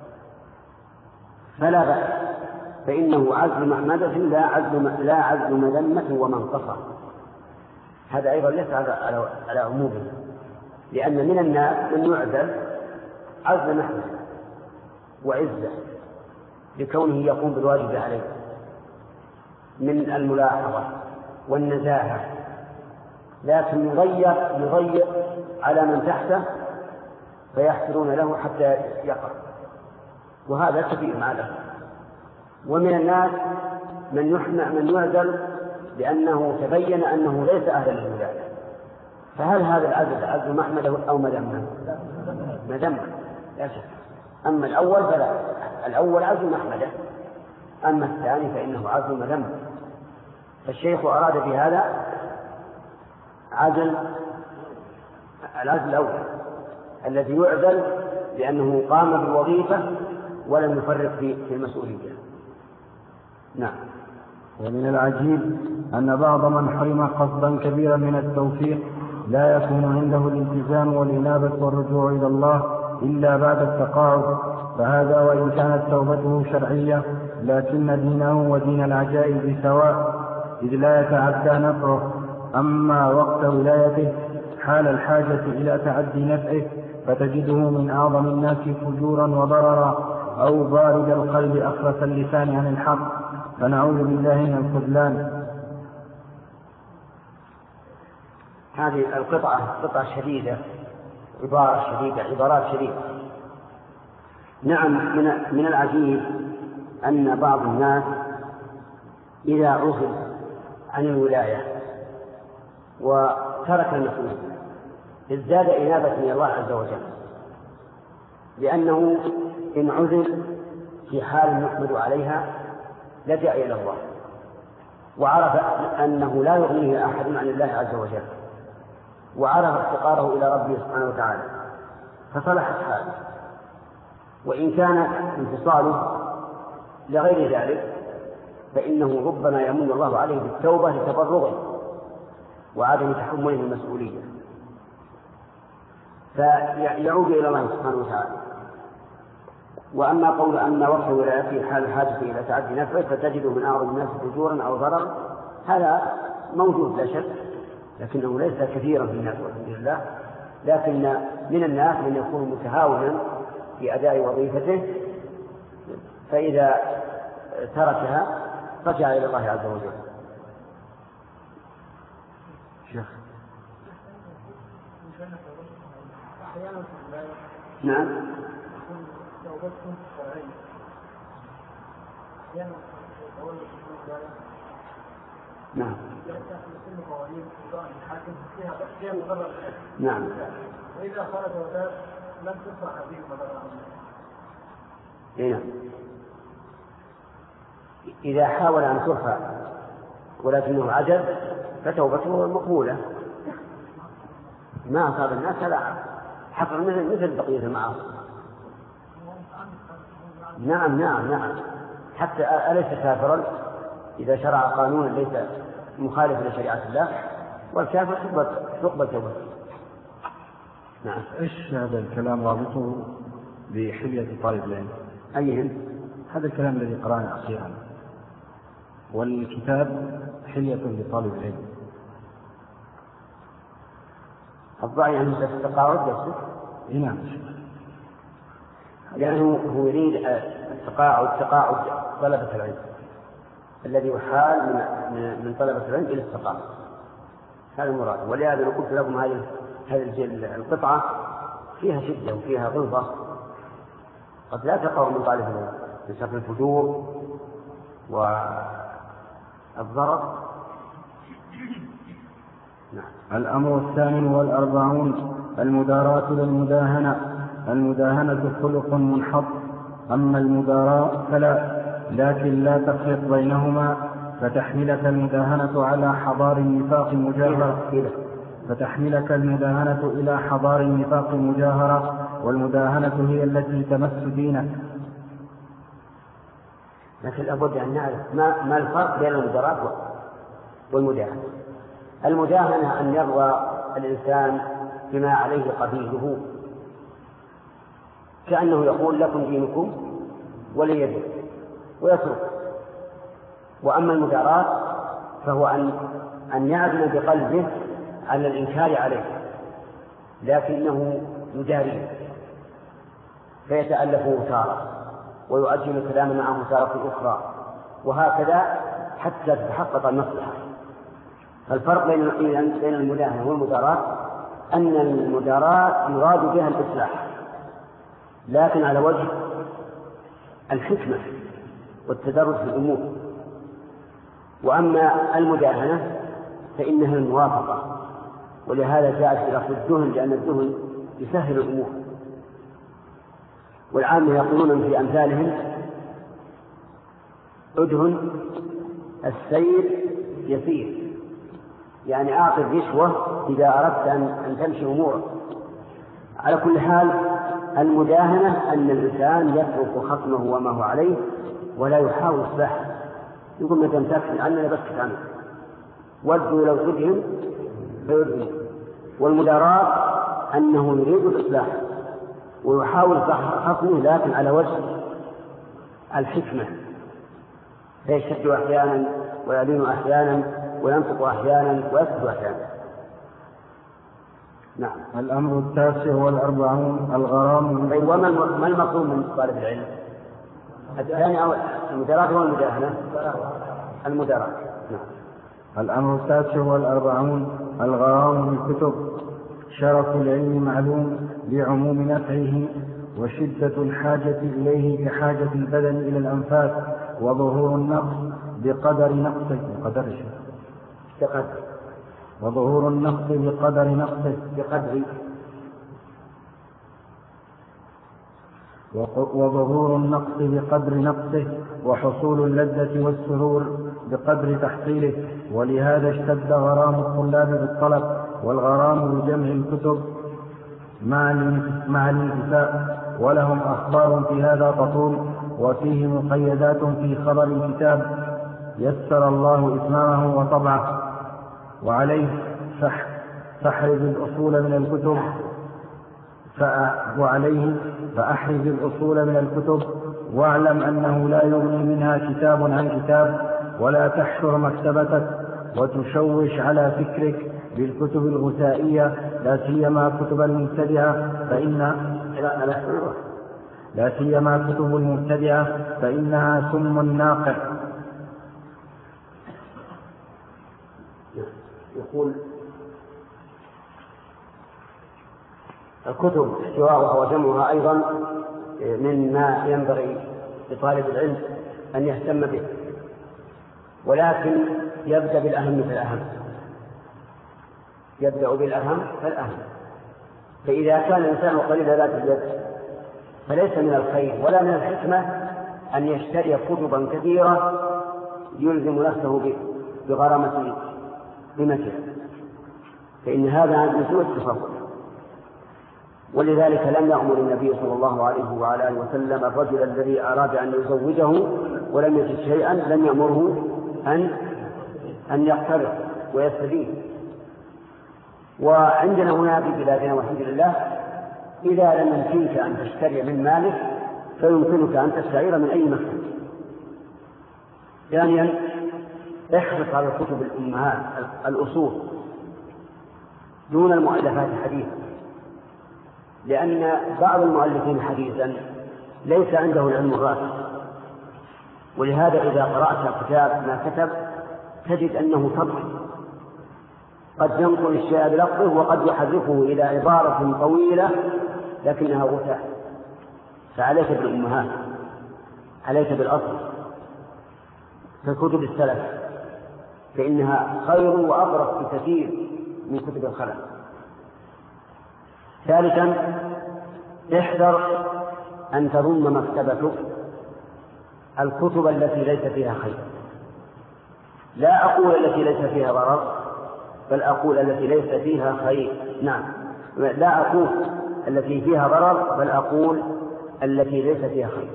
فلا بأس، فإنه عزم محمدة لا عزم مذمة ومنقصة. هذا أيضا ليس على عمومه، لأن من الناس من يعزل عزم محمد وعزة لكونه يقوم بالواجب عليه من الملاحظة والنزاهة، لكن يضيق على من تحته فيحسرون له حتى يقع، وهذا كثير مع الأسف. ومن الناس من يعزل لأنه تبين أنه ليس أهلا للولاية، فهل هذا العزل عزل محمد أو مذمة؟ مذمة لا شك. أما الأول فلا، الأول عزل محمد، أما الثاني فإنه عزل مذمة. فالشيخ أراد بهذا العزل الأول الذي يعزل لأنه قام بالوظيفة ولم يفرق في المسؤولية. نعم. ومن العجيب أن بعض من حرم قصدا كبيرا من التوفيق لا يكون عنده الالتزام والإنابة والرجوع إلى الله إلا بعد التقاعد، فهذا وإن كانت توبته شرعية لكن دينه ودين العجائز سواء، إذ لا يتعدى نفعه. أما وقت ولايته حال الحاجة إلى تعدي نفعه فتجده من أعظم الناس فجورا وضررا، أو بارد القلب أخرس اللسان عن الحق، فنعوذ بالله من الخذلان. هذه قطعة شديدة، عبارات شديدة. نعم. من العجيب أن بعض الناس إذا عزل عن الولاية وترك المسؤولية ازداد إنابة من الله عز وجل، لأنه إن عزل في حال يحمد عليها لجأ إلى الله وعرف أنه لا يغنيه أحد عن الله عز وجل، وعرف افتقاره إلى ربه سبحانه وتعالى فصلحت حاله. وإن كان انفصاله لغير ذلك فإنه ربما يمن الله عليه بالتوبة لتبرغه وعدم تحمله المسؤولية، فيعود إلى الله سبحانه وتعالى. وأما قول أن وقت ولايته حال الحاجة إلى تعدي نفعه فتجده من أعظم الناس فجورا أو ضررا، هذا موجود لا شك، لكنه ليس كثيرا في الناس والحمد لله. لكن من الناس من يكون متهاونا في أداء وظيفته، فإذا تركها رجع إلى الله عز وجل. شيخ. نعم. نعم. نعم. وإذا خرج وتاب لم ترفع هذه المبالغ. نعم. إذا حاول أن ترفع ولكنه عجز فتوبته مقبولة. ما أصاب الناس هذا حصل مثل بقية المعاصي. نعم نعم نعم. حتى أليس كافرا إذا شرع قانونا ليس مخالفا لشريعة الله؟ والكافر تقبل توبته. نعم. إيش هذا الكلام رابطه بحلية طالب العلم؟ أيهم؟ هذا الكلام الذي قرأنا أخيرا، والكتاب حلية لطالب العلم. الضعي عن التقاعد يصف؟ نعم. لأنه هو يريد تقاعد طلبة العلم الذي يحال من طلبة العلم إلى التقاعد، هذا المراد. ولهذا قلت لكم هذه القطعة فيها شدة وفيها غلظة قد لا تقع من طالب العلم بسبب الفجور والضرر. نعم. الأمر 42 المداراة للمداهنة. المداهنة خلق منحط، أما المداراة فلا، لكن لا تخلط بينهما، فتحملك المداهنة على حضار النفاق مجاهرة، فتحملك المداهنة إلى حضار النفاق مجاهرة، والمداهنة هي التي تمس دينك. لكن لابد أن نعرف ما الفرق بين المداراة والمداهنة. المداهنة أن يرضى الإنسان بما عليه قبيله، كأنه يقول لكم دينكم ولي دين ويترك. وأما المداراة فهو أن يعزم بقلبه على الإنكار عليه لكنه يداريه، فيتألفه تارة ويؤجل الكلام معه تارة أخرى، وهكذا حتى تتحقق المصلحة. فالفرق بين المداهنة والمداراة أن المداراة يراد بها الإصلاح لكن على وجه الحكمة والتدرج في الأمور، وأما المداهنة فإنها الموافقة، ولهذا جاءت في لفظ الدهن لأن الدهن يسهل الأمور. والعامة يقولون في أمثالهم أدهن السير يسير، يعني أعطي رشوة إذا أردت أن تمشي أمورك. على كل حال المداهنة أن الإنسان يترك خصمه وما هو عليه ولا يحاول إصلاحه، يقول ما تمسكني عنه بسكت عنه، ودوا لو تدهن فيدهن. والمداراة أنه يريد الإصلاح ويحاول خصمه لكن على وجه الحكمة، فيشد أحيانا ويلين أحيانا وينطق أحيانا ويسكت أحيانا. نعم. الأمر 49 الغرام. طيب وما المطلوب من طالب العلم؟ الثاني أو المداراة والمداهنة؟ المداراة. نعم. الأمر 49 الغرام بالكتب. شرف العلم معلوم لعموم نفعه وشدة الحاجة إليه كحاجة البدن إلى الأنفاس، وظهور النقص بقدر نقصه وظهور النقص بقدر نقصه وظهور النقص بقدر نقصه، وحصول اللذة والسرور بقدر تحصيله. ولهذا اشتد غرام الطلاب بالطلب، والغرام بجمع الكتب مع الانتفاء، ولهم أخبار في هذا تطول، وفيه مقيدات في خبر الكتاب يسر الله إتمامه وطبعه. وعليه فأحرز الأصول من الكتب واعلم أنه لا يغني منها كتاب عن كتاب، ولا تحشر مكتبتك وتشوش على فكرك بالكتب الغثائية، لا سيما كتب المبتدعة فإنها سم ناقع. يقول الكتب سواءها وجمعها أيضا مما ينبغي لطالب العلم أن يهتم به، ولكن يبدأ بالأهم فالأهم، يبدأ بالأهم فالأهم. فإذا كان الإنسان قليل ذات اليد فليس من الخير ولا من الحكمة أن يشتري كتبا كثيرة يلزم نفسه بغرامة قيمته، فإن هذا من سوء التصرف. ولذلك لم يأمر النبي صلى الله عليه وعلى آله وسلم الرجل الذي أراد أن يزوجه ولم يجد شيئا لم يأمره أن يقترض ويستدين. وعندنا هنا في بلادنا والحمد لله إذا لم يمكنك أن تشتري من مالك فيمكنك أن تستعير من أي مكان. ثانيا احرص على كتب الأمهات الأصول دون المؤلفات الحديثة، لأن بعض المؤلفين حديثا ليس عنده العلم الراسخ، ولهذا إذا قرأت كتاب ما كتب تجد أنه سطحي، قد ينقل الشيء بلفظه وقد يحرفه إلى عبارة طويلة لكنها غثاء. فعليك بالأمهات، عليك بالأصل ككتب السلف، فإنها خير وأبرك بكثير من كتب الخلف. ثالثا احذر أن تضم مكتبتك الكتب التي ليس فيها خير. لا أقول التي ليس فيها ضرر، بل أقول التي ليس فيها خير. نعم، لا أقول التي فيها ضرر، بل أقول التي ليس فيها خير،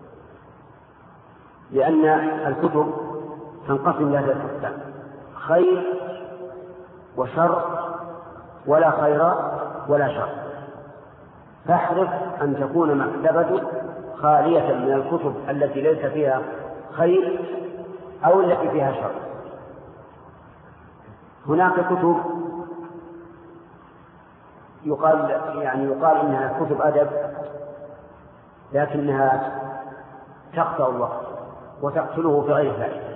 لأن الكتب تنقسم إلى ثلاثة أقسام: خير وشر ولا خير ولا شر. فاحرص أن تكون مكتبتك خالية من الكتب التي ليس فيها خير أو التي فيها شر. هناك كتب يقال إنها كتب أدب لكنها تقطع الوقت وتقتله في غير فائدة.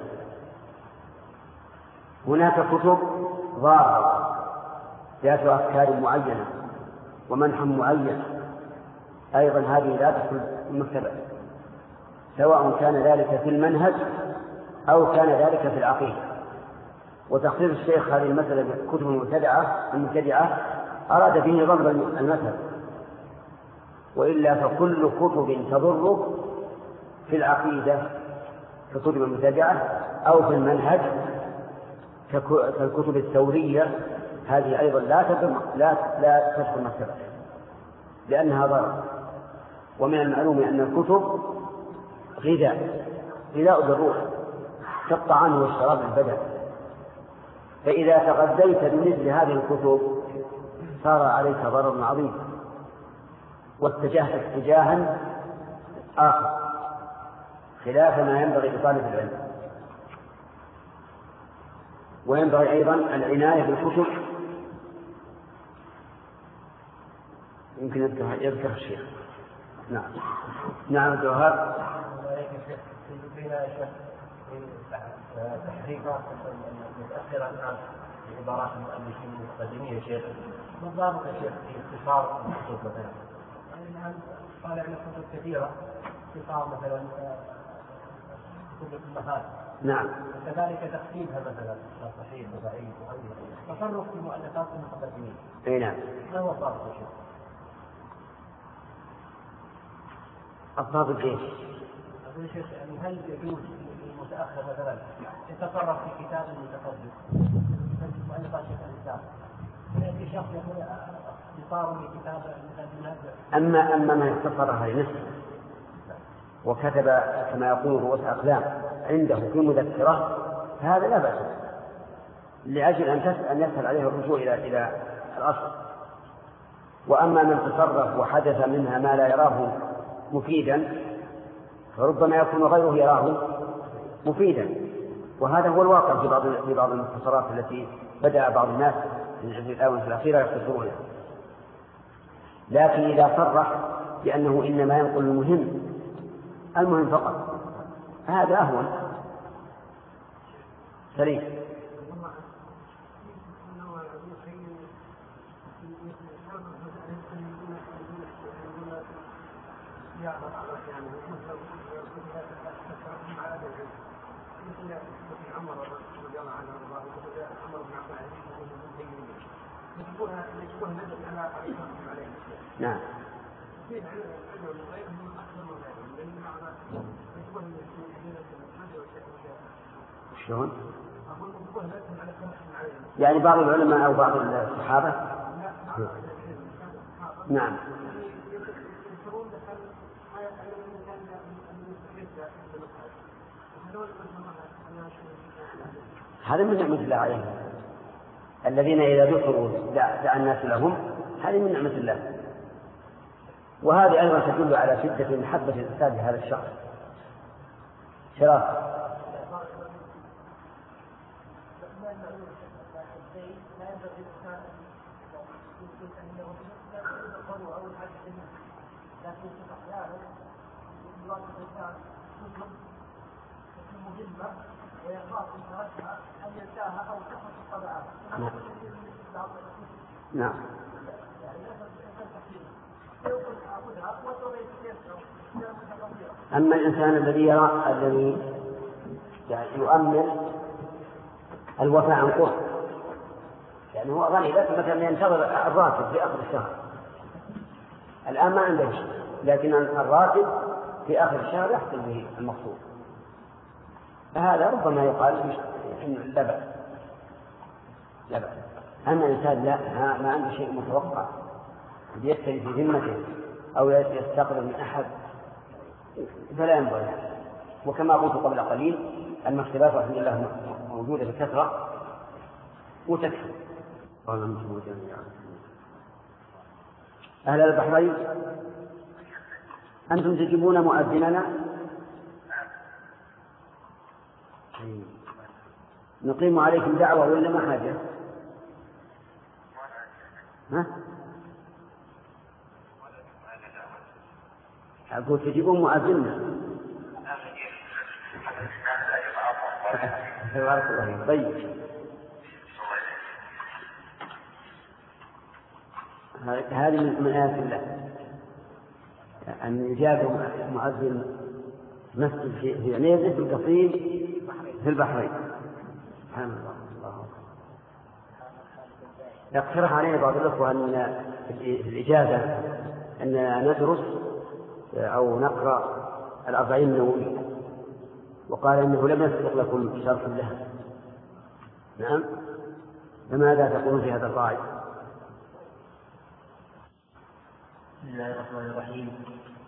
هناك كتب ضارة ذات أفكار معينة ومنح معين، أيضا هذه لا تدخل المكتبة، سواء كان ذلك في المنهج أو كان ذلك في العقيدة. وتخصيص الشيخ هذه المسألة بالكتب المبتدعة أراد به ضرب المثل، وإلا فكل كتب تضر في العقيدة ككتب المبتدعة أو في المنهج كالكتب الثورية، هذه أيضا لا تدخل المكتبة لأنها ضرر. ومن المعلوم أن الكتب غذاء بالروح كالطعام والشراب البدن، فإذا تغذيت بمثل هذه الكتب صار عليك ضرر عظيم واتجهت اتجاها آخر خلاف ما ينبغي لطالب العلم. وينبغي أيضا العناية بالكتب. يمكن يذكر الشيخ. نعم الجوهر. تحريفات متأخرة الآن في عبارات المؤلفين المقدمين يا شيخ، بالضبط يا شيخ في اختصار الكتب مثلا، الآن طالع لنا كتب كثيرة اختصار مثلا كتب الأمهات. نعم. وكذلك تقسيمها مثلا صحيح وضعيف وغيره، تصرف في مؤلفات المقدمين. أي نعم. ما هو الضابط يا شيخ؟ الضابط ايش؟ يا شيخ يعني هل يجوز للمتأخر مثلا يتصرف في كتاب المتقدم مؤلفات شيخ الإسلام، ويأتي شخص يقول يصار لكتاب المتقدمات؟ أما من اختصرها لنفسه وكتب كما يقول رؤوس أقلام عنده في مذكرة هذا لا بأس، لأجل أن يسهل عليه الرجوع إلى الأصل. وأما من تصرف وحدث منها ما لا يراه مفيدا فربما يكون غيره يراه مفيدا، وهذا هو الواقع في بعض المختصرات التي بدأ بعض الناس في الآونة الأخيرة يختصرونها. لكن إذا صرح بأنه إنما ينقل المهم فقط، هذا أهون سليم. نعم. شلون؟ يعني بعض العلماء أو بعض الصحابة. نعم. هذا من نعمة الله عليهم، الذين إذا ذكروا دعا الناس لهم، هذه من نعمة الله. وهذه أيضا تدل على شدة محبة الإنسان لهذا الشخص. شرف. نعم. أما الإنسان الذي يعني يؤمل الوفاء عن قرب، يعني هو غني لكن مثلا ينتظر الراتب في آخر الشهر، الآن ما عنده شيء، لكن الراتب في آخر الشهر يحصل به المقصود، فهذا ربما يقال إنه لا بأس. أما الإنسان ما عنده شيء متوقع يشتري في ذمته أو يستقرض من أحد فلا ينبغي. وكما قلت قبل قليل المكتبات الحمد لله موجودة بكثرة وتكفي. أهل البحرين أنتم تجيبون مؤذننا، نقيم عليكم دعوة ولا ما حاجة؟ ها؟ أقول تجيبون مؤذننا. طيب هذه من آيات الله أن يجاب مؤذن مسجد في عنيزة في القصيم في البحرين. سبحان الله. يقترح علينا بعض الأخوة أن الإجازة أن ندرس أو نقرأ الأربعين النووية، وقال إنه لم يسبق لكم شرح لها. نعم، فماذا تقولون في هذا الرأي؟ بسم الله الرحمن الرحيم.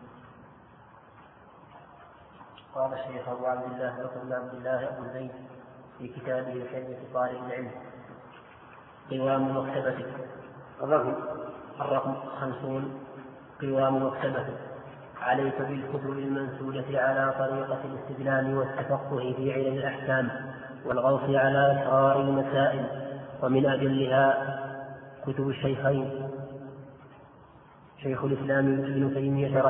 قال الشيخ أبو عبد الله بكر بن عبد الله أبو زيد في كتابه حلية طالب العلم قوام مكتبتك، الرقم 50. قوام مكتبتك: عليك بالكتب المنسوجة على طريقة الاستدلال والتفقه في علم الأحكام والغوص على أسرار المسائل، ومن أجلها كتب الشيخين شيخ الإسلام ابن تيمية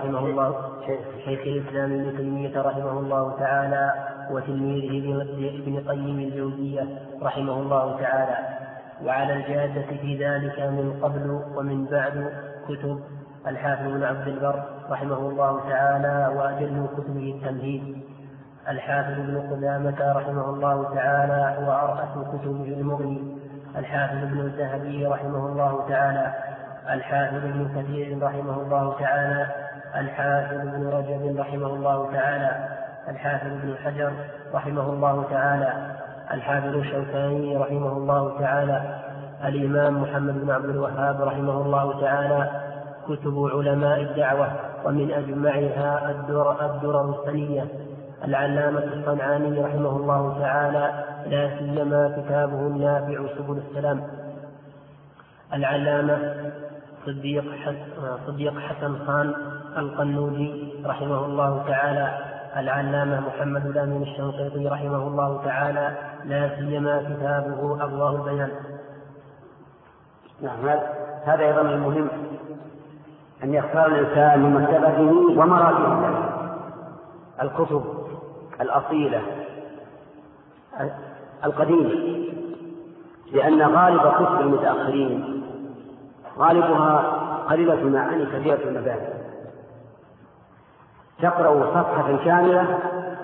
رحمه الله تعالى وتلميذه ابن قيم الجوزية رحمه الله تعالى. وعلى الجادة في ذلك من قبل ومن بعد كتب الحافظ بن عبد البر رحمه الله تعالى، وأجل كتبه التمهيد الحافظ بن قدامة رحمه الله تعالى، وأرأس كتبه المغني الحافظ بن الذهبي رحمه الله تعالى، الحافظ بن كثير رحمه الله تعالى، الحافظ بن رجب رحمه الله تعالى، الحافظ بن حجر رحمه الله تعالى، الحافظ الشوكاني رحمه الله تعالى، الإمام محمد بن عبد الوهاب رحمه الله تعالى، كتب علماء الدعوة ومن أجمعها الدرر الثنية العلامة الصنعاني رحمه الله تعالى، لا سيما كتابه النافع سبل السلام، العلامة صديق حسن خان القنوجي رحمه الله تعالى، العلامة محمد الأمين الشنقيطي رحمه الله تعالى، لا سيما كتابه أضواء البيان. نعم، هذا أيضا المهم أن يختار الإنسان من مكتبته ومراجعه الكتب الأصيلة القديمة، لأن غالب كتب المتأخرين غالبها قليلة المعاني كثيرة المبادئ. تقرأ صفحة كاملة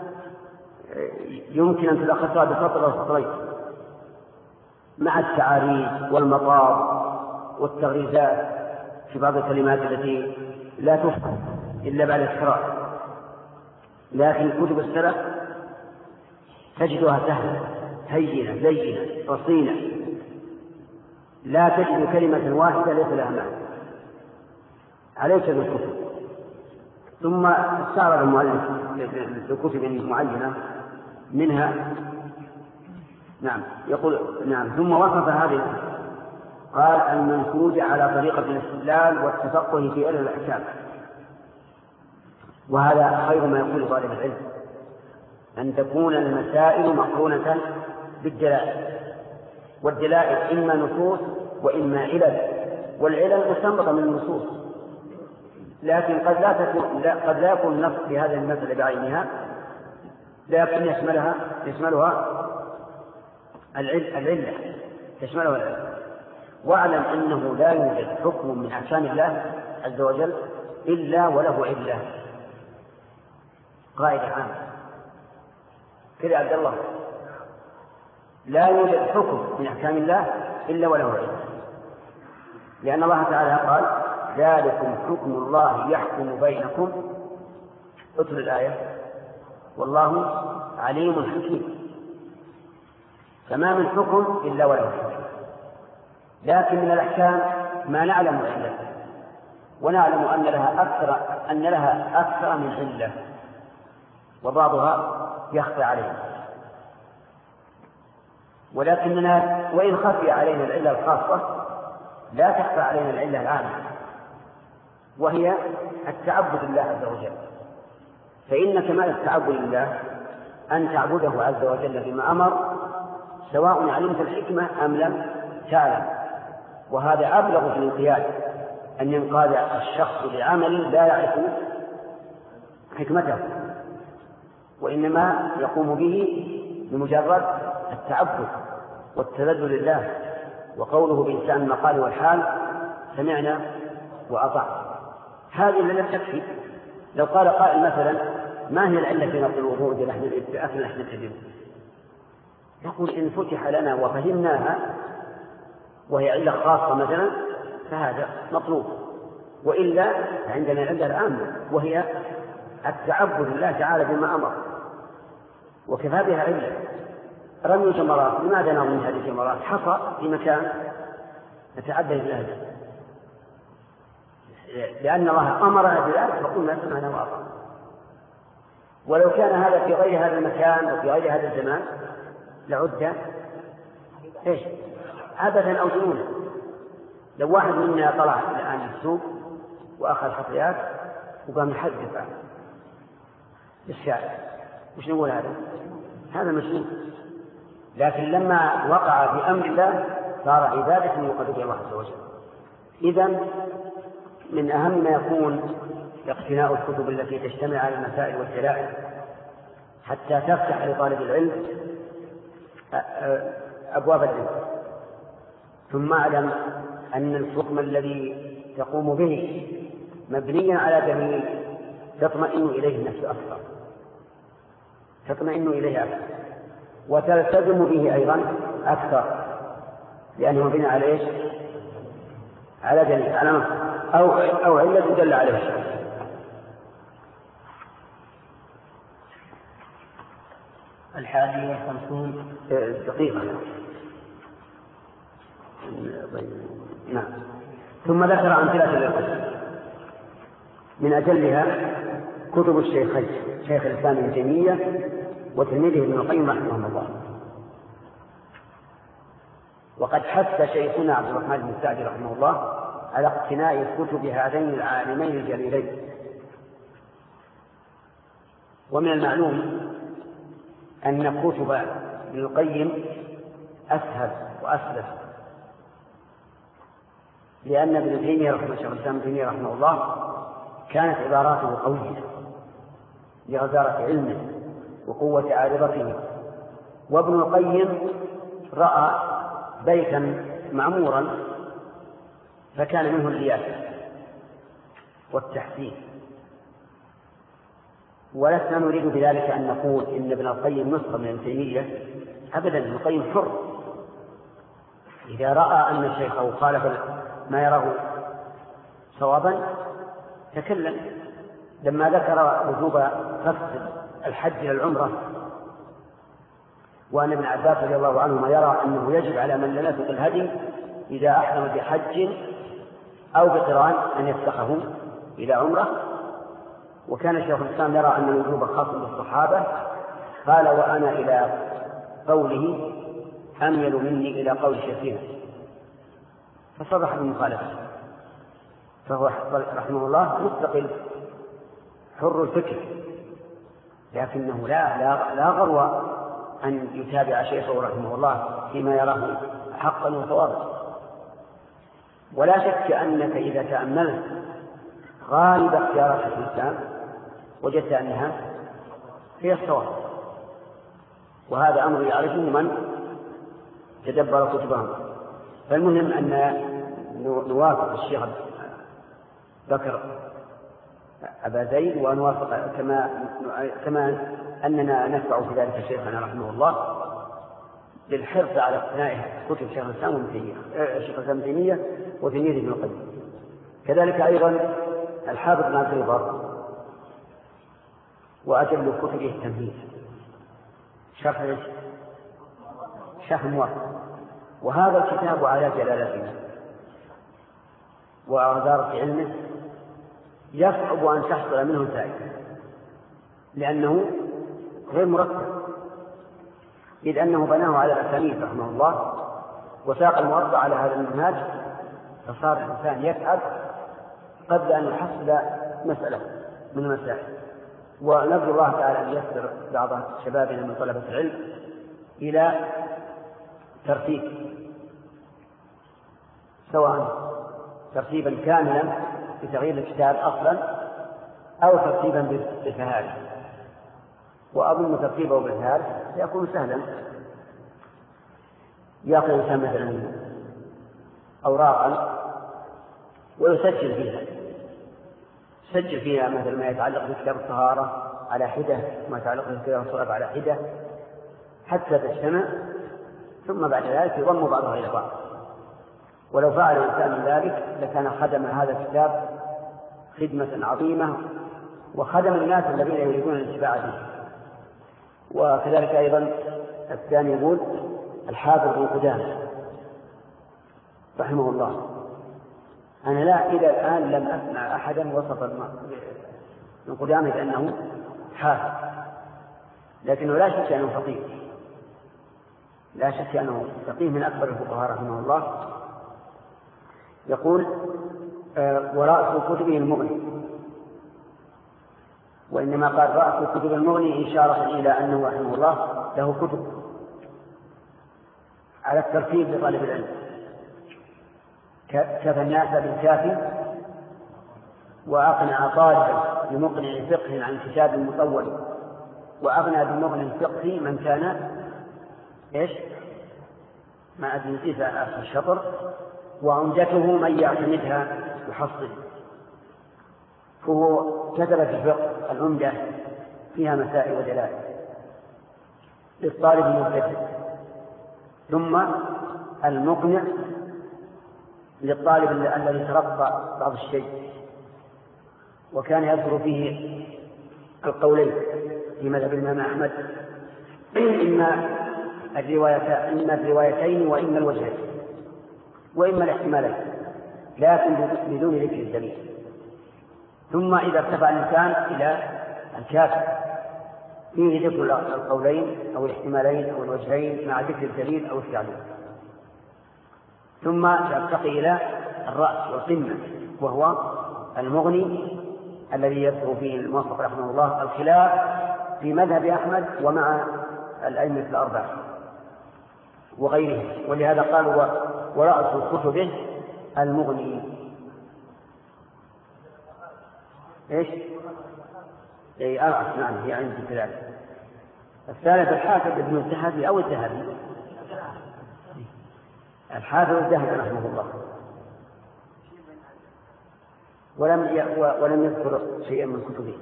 يمكن أن تلخصها بسطر أو سطرين مع التعاريف والمطاب والتغريزات في بعض الكلمات التي لا تفهم إلا بعد الشراء. لكن كتب السلف تجدها سهلة هينة لينة رصينة، لا تجد كلمة واحدة ليس لها معنى، عليك بالكتب. ثم استعرض المؤلف لكتب معينة منها يقول ثم وصف هذه، قال المنسوج على طريقة الاستدلال والتفقه في علم الأحكام. وهذا خير ما يقول طالب العلم، أن تكون المسائل مقرونة بالدلائل، والدلائل إما نصوص وإما علل، والعلل مستنبطة من النصوص، لكن قد لا يكون النص في هذه المسألة بعينها، لكن يشملها العلة تشملها العلة. واعلم أنه لا يوجد حكم من أحكام الله عز وجل إلا وله علة. قاعدة عامة كذا عبد الله، لا يوجد حكم من أحكام الله إلا وله علة، لأن الله تعالى قال ذلكم حكم الله يحكم بينكم. اتل الآية والله عليم حكيم. فما من حكم إلا وله علة، لكن من الأحكام ما نعلم علة، ونعلم أن لها أكثر من علة، وبعضها يخفى علينا، ولكننا وإن خفي علينا العلة الخاصة لا تخفى علينا العلة العامة، وهي التعبد لله عز وجل. فإن كمال التعبد لله أن تعبده عز وجل بما أمر، سواء علمت الحكمة أم لم تعلم. وهذا أبلغ في الانقياد، أن ينقاد الشخص بعمل لا يعرف حكمته، وإنما يقوم به بمجرد التعبد والتذلل لله، وقوله بإنسان المقال والحال سمعنا وأطعنا. هذه لم تكفي. لو قال قائل مثلا ما هي العلة في نقل الوضوء بأكل لحم الإبل؟ نقول إن فتح لنا وفهمناها وهي علة خاصة مثلا فهذا مطلوب، وإلا عندنا علة العامة وهي التعبد لله تعالى بما أمر، وكفى بها علة. رمي الجمرات، لماذا نرمي هذه الجمرات؟ حصى في مكان نتعدى لله، لأن الله أمرنا بذلك فقلنا سمعنا وأطعنا. ولو كان هذا في غير هذا المكان وفي غير هذا الزمان لعد عبثا أو جنونا. لو واحد منا طلع الآن السوق وأخذ حصيات وقام يحدث عنه بالشارع، وش نقول هذا مشروع. لكن لما وقع في أمر الله صار عبادة يقرب الله عز وجل. إذن من أهم ما يكون اقتناء الكتب التي تجتمع على المسائل والدلائل حتى تفتح لطالب العلم أبواب العلم. ثم اعلم أن الحكم الذي تقوم به مبنيا على دليل تطمئن إليه النفس أكثر، تطمئن إليه أكثر وتلتزم به أيضا أكثر، لأنه مبني على إيش؟ على دليل، على نص أو علة دل عليه الشرع. الحادي والخمسون دقيقة. نعم. ثم ذكر أمثلة للقسم، من أجلها كتب الشيخين شيخ الإسلام ابن تيمية وتلميذه ابن القيم رحمه الله. وقد حث شيخنا عبد الرحمن بن سعدي رحمه الله على اقتناء كتب هذين العالمين الجليلين، ومن المعلوم أن كتب ابن القيم أسهل وأسلس، لأن ابن تيمية رحمه الله كانت عباراته قوية لغزارة علمه وقوة عارضته، وابن القيم رأى بيتا معمورا فكان منه الرياسة والتحسين. ولسنا نريد بذلك أن نقول إن ابن القيم نسخة من ابن تيمية، أبدا. ابن القيم حر، إذا رأى أن الشيخ أو خالف ما يراه صوابا تكلم. لما ذكر وجوب قصد الحج إلى العمرة، وأن ابن عباس رضي الله عنهما يرى أنه يجب على من لم يسق الهدي إذا أحرم بحج أو بقران أن يفسخه إلى عمرة، وكان شيخ الإسلام يرى أن الوجوب خاص بالصحابة، قال وأنا إلى قوله أميل مني إلى قول شيخنا، فصرح بالمخالفة. فهو رحمه الله مستقل حر الفكر، لكنه لا غرو أن يتابع شيخه رحمه الله فيما يراه حقا وصوابا. ولا شك أنك إذا تأملت غالب اختيارات الإسلام وجدت أنها هي الصواب، وهذا أمر يعرفه من تدبر كتبهم. فالمهم أن نوافق الشيخ بكر أبا زيد، ونوافق كما أننا نتبع في ذلك شيخنا رحمه الله للحرص على اقتناء كتب شيخ الإسلام ابن تيمية وتلميذه ابن القيم. كذلك أيضا الحافظ بن عبد البر وأجل كتبه التمهيد شرح موافق، وهذا الكتاب على جلالته وغزارة علمه يصعب أن تحصل منه فائدة، لأنه غير مرتب، إذ أنه بناه على الأسانيد رحمه الله وساق الموضع على هذا المنهاج، فصار الإنسان يتعب قبل أن يحصل مسألة من المسائل. ونرجو الله تعالى أن ييسر بعض شبابنا من طلبة العلم إلى ترتيب، سواء ترتيبا كاملا بتغيير الكتاب أصلا أو ترتيبا بالفهارس، وأظن ترتيبه بالفهارس سيكون سهلا. يأخذ الإنسان مثلا أوراقا ويسجل فيها مثل ما يتعلق بكتاب الطهارة على حدة، ما يتعلق بكتاب الصلاة على حدة، حتى تجتمع، ثم بعد ذلك يضم بعضها إلى بعض. ولو فعل الإنسان ذلك لكان خدم هذا الكتاب خدمة عظيمة، وخدم الناس الذين يريدون الانتفاع به. وكذلك أيضا الثاني يقول الحافظ بن قدامة رحمه الله، أنا لا إلى الآن لم أسمع أحدا وصف ابن قدامة بأنه حافظ، لكنه لا شك أنه فقيه، لا شك أنه فقيه من أكبر الفقهاء رحمه الله. يقول ورأس كتبه المغني، وإنما قال رأس كتب المغني إشارة إلى أنه رحمه الله له كتب على الترتيب لطالب العلم، كفى الناس بالكافي وأقنع طالبا بمقنع فقه عن كتاب مطول، وأغنى بمغنى الفقه من كان ما أدري كيف آخر الشطر، وعمدته من يعتمدها يحصل. فهو كتب في الفقه العمدة فيها مسائل ودلائل للطالب المبتدئ، ثم المقنع للطالب الذي ترقى بعض الشيء، وكان يذكر فيه القولين في مذهب الإمام أحمد، إما الروايتين وإما الوجهين وإما الاحتمالين، لكن بدون ذكر الدليل. ثم إذا ارتفع الإنسان إلى الكافي فيه ذكر القولين أو الاحتمالين أو الوجهين مع ذكر الدليل أو التعليل، ثم يرتقي إلى الرأس والقمة، وهو المغني الذي يذكر فيه الموفق رحمه الله الخلاف في مذهب أحمد ومع الأئمة الأربعة وغيرهم، ولهذا قالوا ورأس كتبه المغني. إيش؟ نعم هي عندي كذلك. الثالث الحافظ ابن الذهبي أو الذهبي، الحافظ الذهبي رحمه الله، ولم يذكر شيئا من كتبه.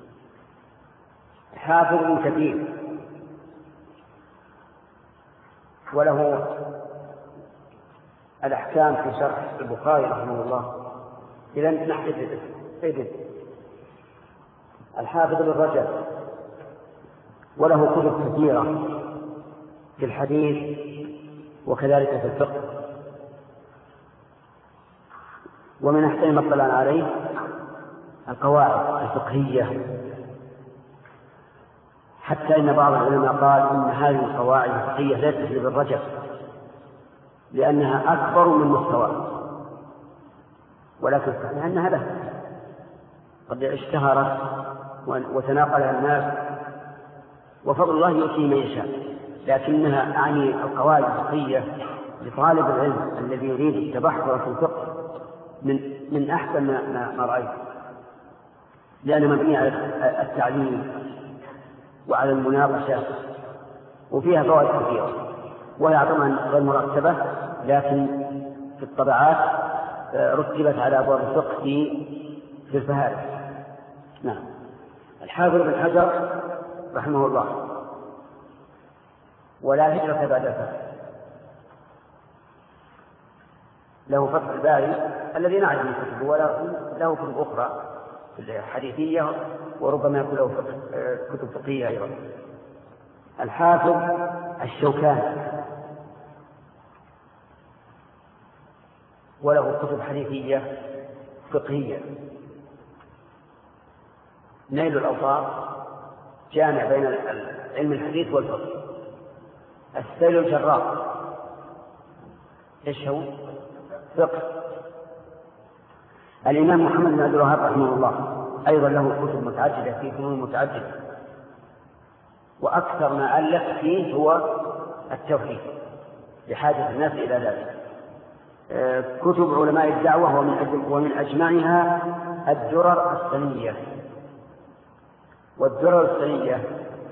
حافظ كثير وله الأحكام في شرح البخاري رحمه الله. إذا نحتفظ الحافظ ابن رجب وله كتب كثيرة في الحديث وكذلك في الفقه. ومن أحسن ما اطلعنا عليه القواعد الفقهية، حتى إن بعض العلماء قال إن هذه القواعد الفقهية ليست لابن رجب لأنها أكبر من مستواه، ولكن صحيح أنها له قد اشتهرت وتناقلها الناس، وفضل الله يؤتي من يشاء، لكنها أعني القواعد الفقهية لطالب العلم الذي يريد التبحر في الفقه من أحسن ما رأيت، لأنها مبنية على التعليم وعلى المناقشة وفيها فوائد كثيرة، وهي طبعا غير مرتبة لكن في الطبعات رتبت على أبواب الفقه في الفهارس. نعم. الحافظ بن حجر رحمه الله، ولا هجرة بعد الفتح، له فتح الباري الذي نعلم من كتبه، وله كتب أخرى حديثية، وربما يكون له كتب فقهية أيضا. الحافظ الشوكاني وله كتب حديثية فقهية. نيل الأوطار جامع بين علم الحديث والفقه. السيل الجراح ايش هو؟ فقه. الإمام محمد بن عبد الوهاب رحمه الله أيضا له كتب متعددة في فنون متعددة، وأكثر ما ألف فيه هو التوحيد لحاجة الناس إلى ذلك. كتب علماء الدعوة ومن أجمعها الدرر السنية. والدرر السنية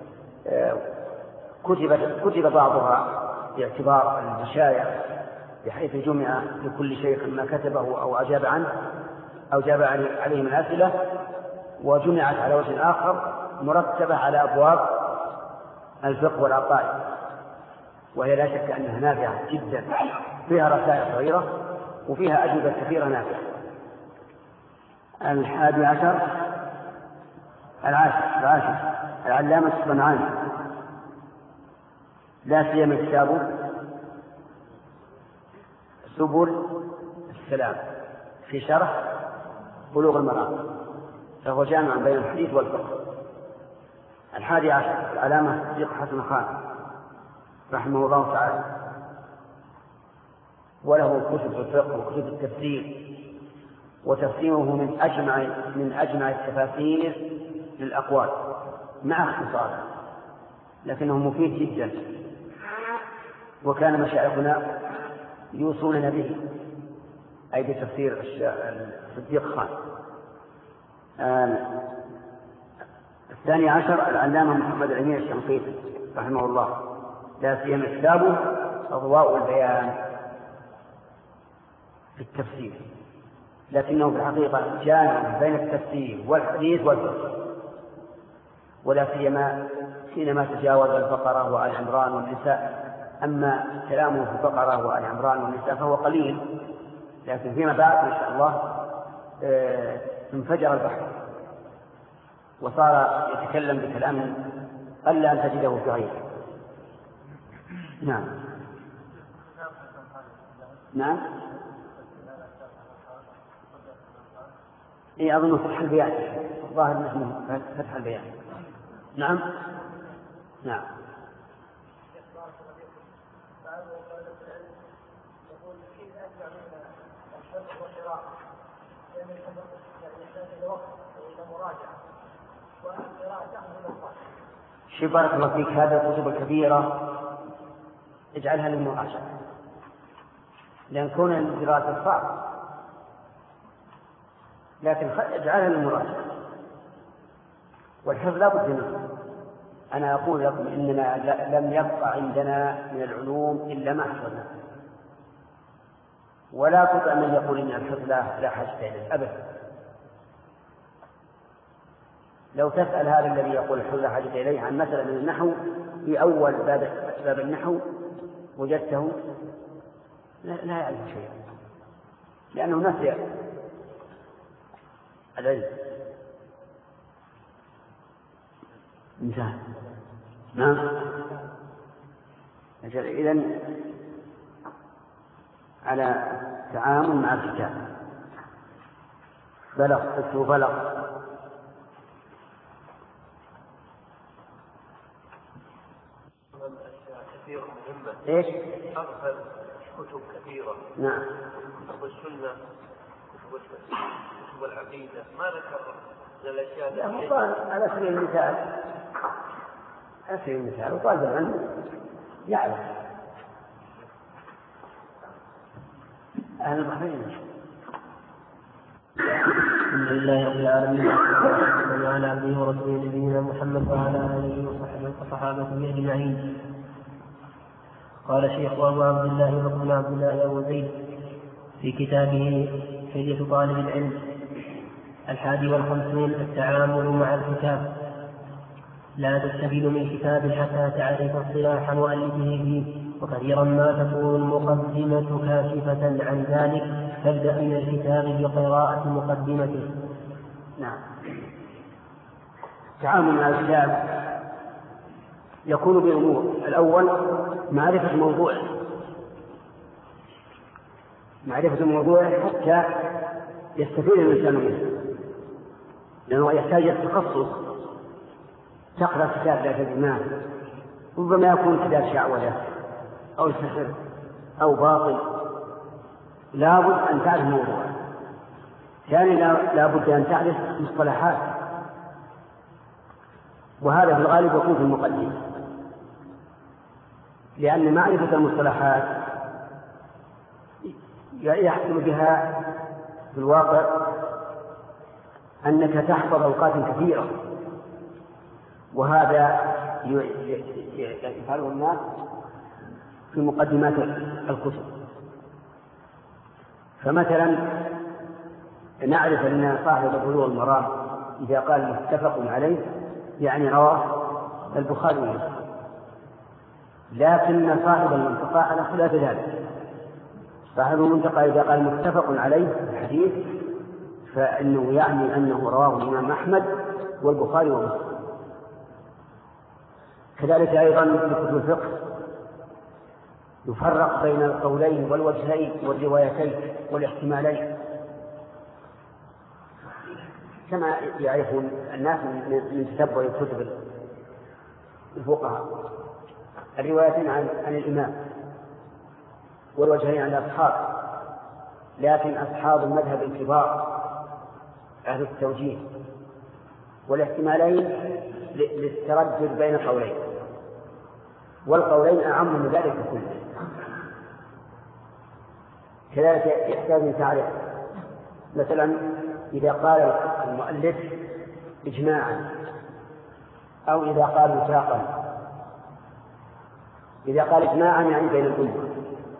كتب بعضها باعتبار المشايع، بحيث جمع لكل شيخ ما كتبه أو أجاب عنه أو جاب عليه من أسئلة، وجمعت على وجه آخر مرتبة على أبواب الفقه والعقائد، وهي لا شك أنها نافعة جدا، فيها رسائل صغيرة وفيها أجوبة كثيرة نافعة. العاشر العلامة الصنعاني، لا سيما كتابه سبل السلام في شرح بلوغ المرام، فهو جامع بين الحديث والفقه. 11 العلامة صديق حسن خان رحمه الله تعالى، وله كتب الفقه وكتب التفسير، وتفسيره من أجمع التفاسير للأقوال مع اختصار، لكنه مفيد جدا، وكان مشايخنا يوصوننا به، أي بتفسير صديق خان. 12 العلامة محمد الأمين الشنقيطي رحمه الله، لا سيما كتابه أضواء البيان في التفسير، لكنه في الحقيقة جامع بين التفسير والحديث والفقه، ولا سيما حينما تجاوز البقرة وآل عمران والنساء. أما كلامه في البقرة وآل عمران والنساء فهو قليل، لكن فيما بعد إن شاء الله انفجر البحر وصار يتكلم بكلام قل أن تجده في غيره. نعم أظن فتح البيان، الظاهر نحن فتح البيان. نعم يقول كيف أجمع بين الشرح والقراءة، لأن الحفظ يحتاج إلى وقت وإلى مراجعة، والقراءة تأخذ الوقت، شيء بارك الله فيك، هذه الكتب الكبيرة اجعلها للمراجعة، لأن كون الدراسة صعب، لكن اجعلها للمراجعة، والحفظ لا بد منه. أنا أقول لكم إننا لم يبقى عندنا من العلوم إلا ما حفظنا، ولا تطع من يقول إن الحفظ لا حاجة إليه أبدا. لو تسأل هذا الذي يقول الحفظ لا حاجة إليه عن مسألة من النحو في أول باب النحو وجدته لا يعرف شيئا، لأنه نسي العلم. انتهى. نعم. إذن على تعامل مع الكتاب. بلغ كثير مهمة. ايش؟ أغفل كتب كثيرة. نعم. كتب السنة، كتب التفسير، كتب العقيدة، ما ذكر الأشياء. على سبيل المثال وطالب العلم يعرف أهل البحرين. الحمد لله رب العالمين، والسلام على عبده ورسوله نبينا محمد وعلى آله وصحابته أجمعين. قال الشيخ أبو عبد الله بن عبد الله أبو زيد في كتابه حلية طالب العلم 51 التعامل مع الكتاب. لا تستفيد من كتاب حتى تعرف اصطلاح مؤلفه فيه، وكثيرا ما تكون المقدمة كاشفة عن ذلك، فابدأ من الكتاب بقراءة مقدمته. نعم. التعامل مع الكتاب يكون بأمور. الأول معرفة موضوعه حتى يستفيد الإنسان منه، لأنه يحتاج التخصص. تقرأ كتاب لا تدري ما، ربما يكون كتاب شعوذة أو سحر أو باطل، لابد أن تعرف موضوعه. ثاني لابد أن تعرف مصطلحات، وهذا في الغالب يكون في المقدمة، لأن معرفة المصطلحات يحصل بها في الواقع أنك تحفظ أوقات كثيرة، وهذا يفعله الناس في مقدمات الكتب. فمثلا نعرف أن صاحب بلوغ المرام إذا قال متفق عليه يعني رواه البخاري ومسلم، لكن صاحب المنتقى على خلاف ذلك. صاحب المنتقى إذا قال متفق عليه الحديث فإنه يعني أنه رواه الإمام أحمد والبخاري ومسلم. كذلك أيضا في كتب الفقه يفرق بين القولين والوجهين والروايتين والاحتمالين، كما يعرفون الناس من تتبع كتب الفقهاء. الروايتين عن الإمام والوجهين عن الأصحاب، لكن أصحاب المذهب الكبار أهل التوجيه، والاحتمالين للتردد بين قولين، والقولين أعم من ذلك كله. كذلك يحتاج أن تعرف مثلا إذا قال المؤلف إجماعا أو إذا قال وثاقا. إذا قال إجماعا يعني بين الأمة،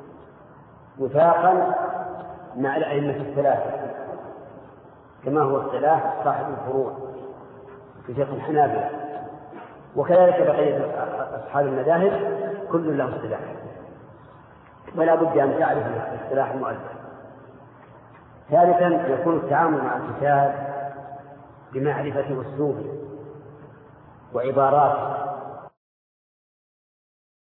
وثاقا مع الأئمة الثلاثة كما هو اصطلاح صاحب الفروع في فقه الحنابلة، وكذلك بقية أصحاب المذاهب كل له اصطلاح، ولا بد أن تعرف اصطلاح المؤلف. ثالثا يكون التعامل مع الكتاب بمعرفة أسلوبه وعباراته